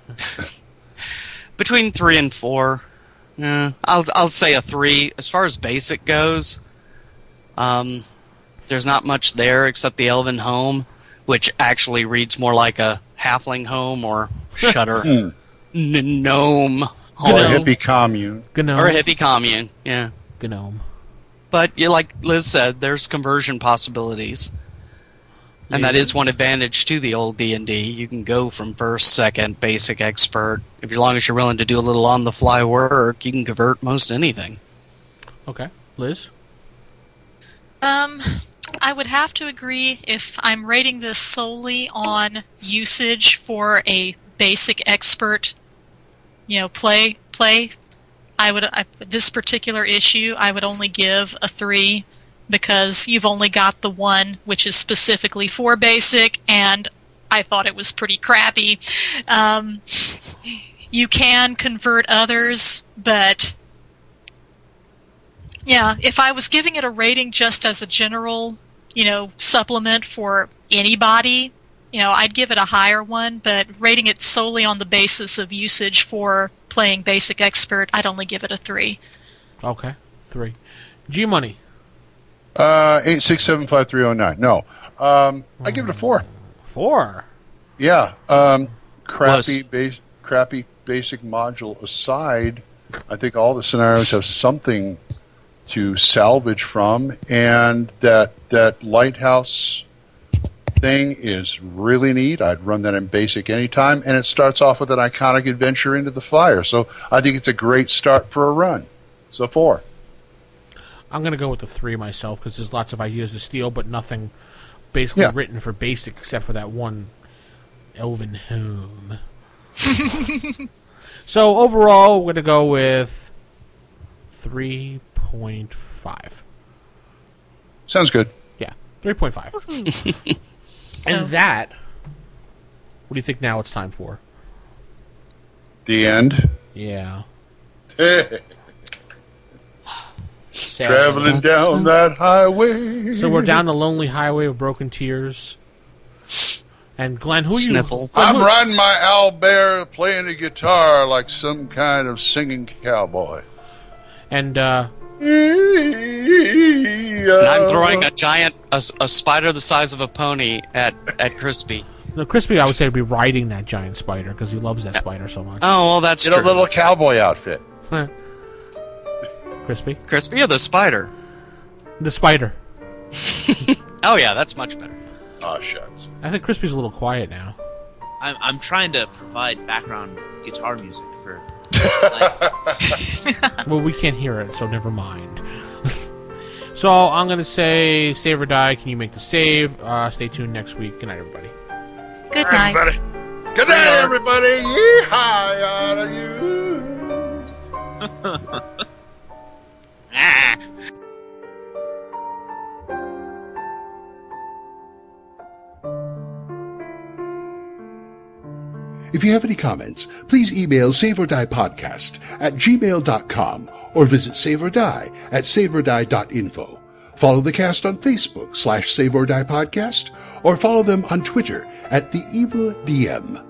Between 3 and 4. Yeah, I'll say a 3. As far as basic goes, there's not much there except the Elven Home, which actually reads more like a halfling home or shutter gnome home. Or a hippie commune. Or a hippie commune, yeah. Gnome. But like Liz said, there's conversion possibilities. And that is one advantage to the old D&D. You can go from first, second, basic, expert. As long as you're willing to do a little on-the-fly work, you can convert most anything. Okay. Liz? I would have to agree if I'm rating this solely on usage for a basic expert, play. This particular issue, I would only give a 3 because you've only got the one which is specifically for basic, and I thought it was pretty crappy. You can convert others, but yeah, if I was giving it a rating just as a general, supplement for anybody, I'd give it a higher one, but rating it solely on the basis of usage for playing basic expert, I'd only give it a 3. Okay, 3. G-Money. 8675309. No. I give it a 4. 4? Yeah. Crappy basic module aside, I think all the scenarios have something to salvage from, and that lighthouse thing is really neat. I'd run that in basic anytime, and it starts off with an iconic adventure into the fire. So I think it's a great start for a run. So 4. I'm going to go with the 3 myself because there's lots of ideas to steal, but nothing basically written for basic except for that one Elven Home. So overall, we're going to go with 3.5. Sounds good. Yeah, 3.5. And that, what do you think now it's time for? The end? Yeah. Traveling down that highway. So we're down the lonely highway of broken tears. And Glenn, who Sniffle. you? I'm riding my owlbear playing a guitar like some kind of singing cowboy. And I'm throwing a spider the size of a pony at Crispy. No, Crispy, I would say, would be riding that giant spider because he loves that spider so much. Oh, well, that's Get true. a little cowboy outfit. Crispy? Crispy or the spider? The spider. Oh, yeah, that's much better. Oh, shucks. I think Crispy's a little quiet now. I'm trying to provide background guitar music for... Well, we can't hear it, so never mind. So I'm going to say save or die. Can you make the save? Stay tuned next week. Good night, everybody. Good night. Everybody. Good night, everybody. Yee-haw out of you. If you have any comments, please email saveordie@gmail.com or visit Save or Die at saveordie.info. Follow the cast on Facebook /Save or Die Podcast, or follow them on Twitter @TheEvilDM.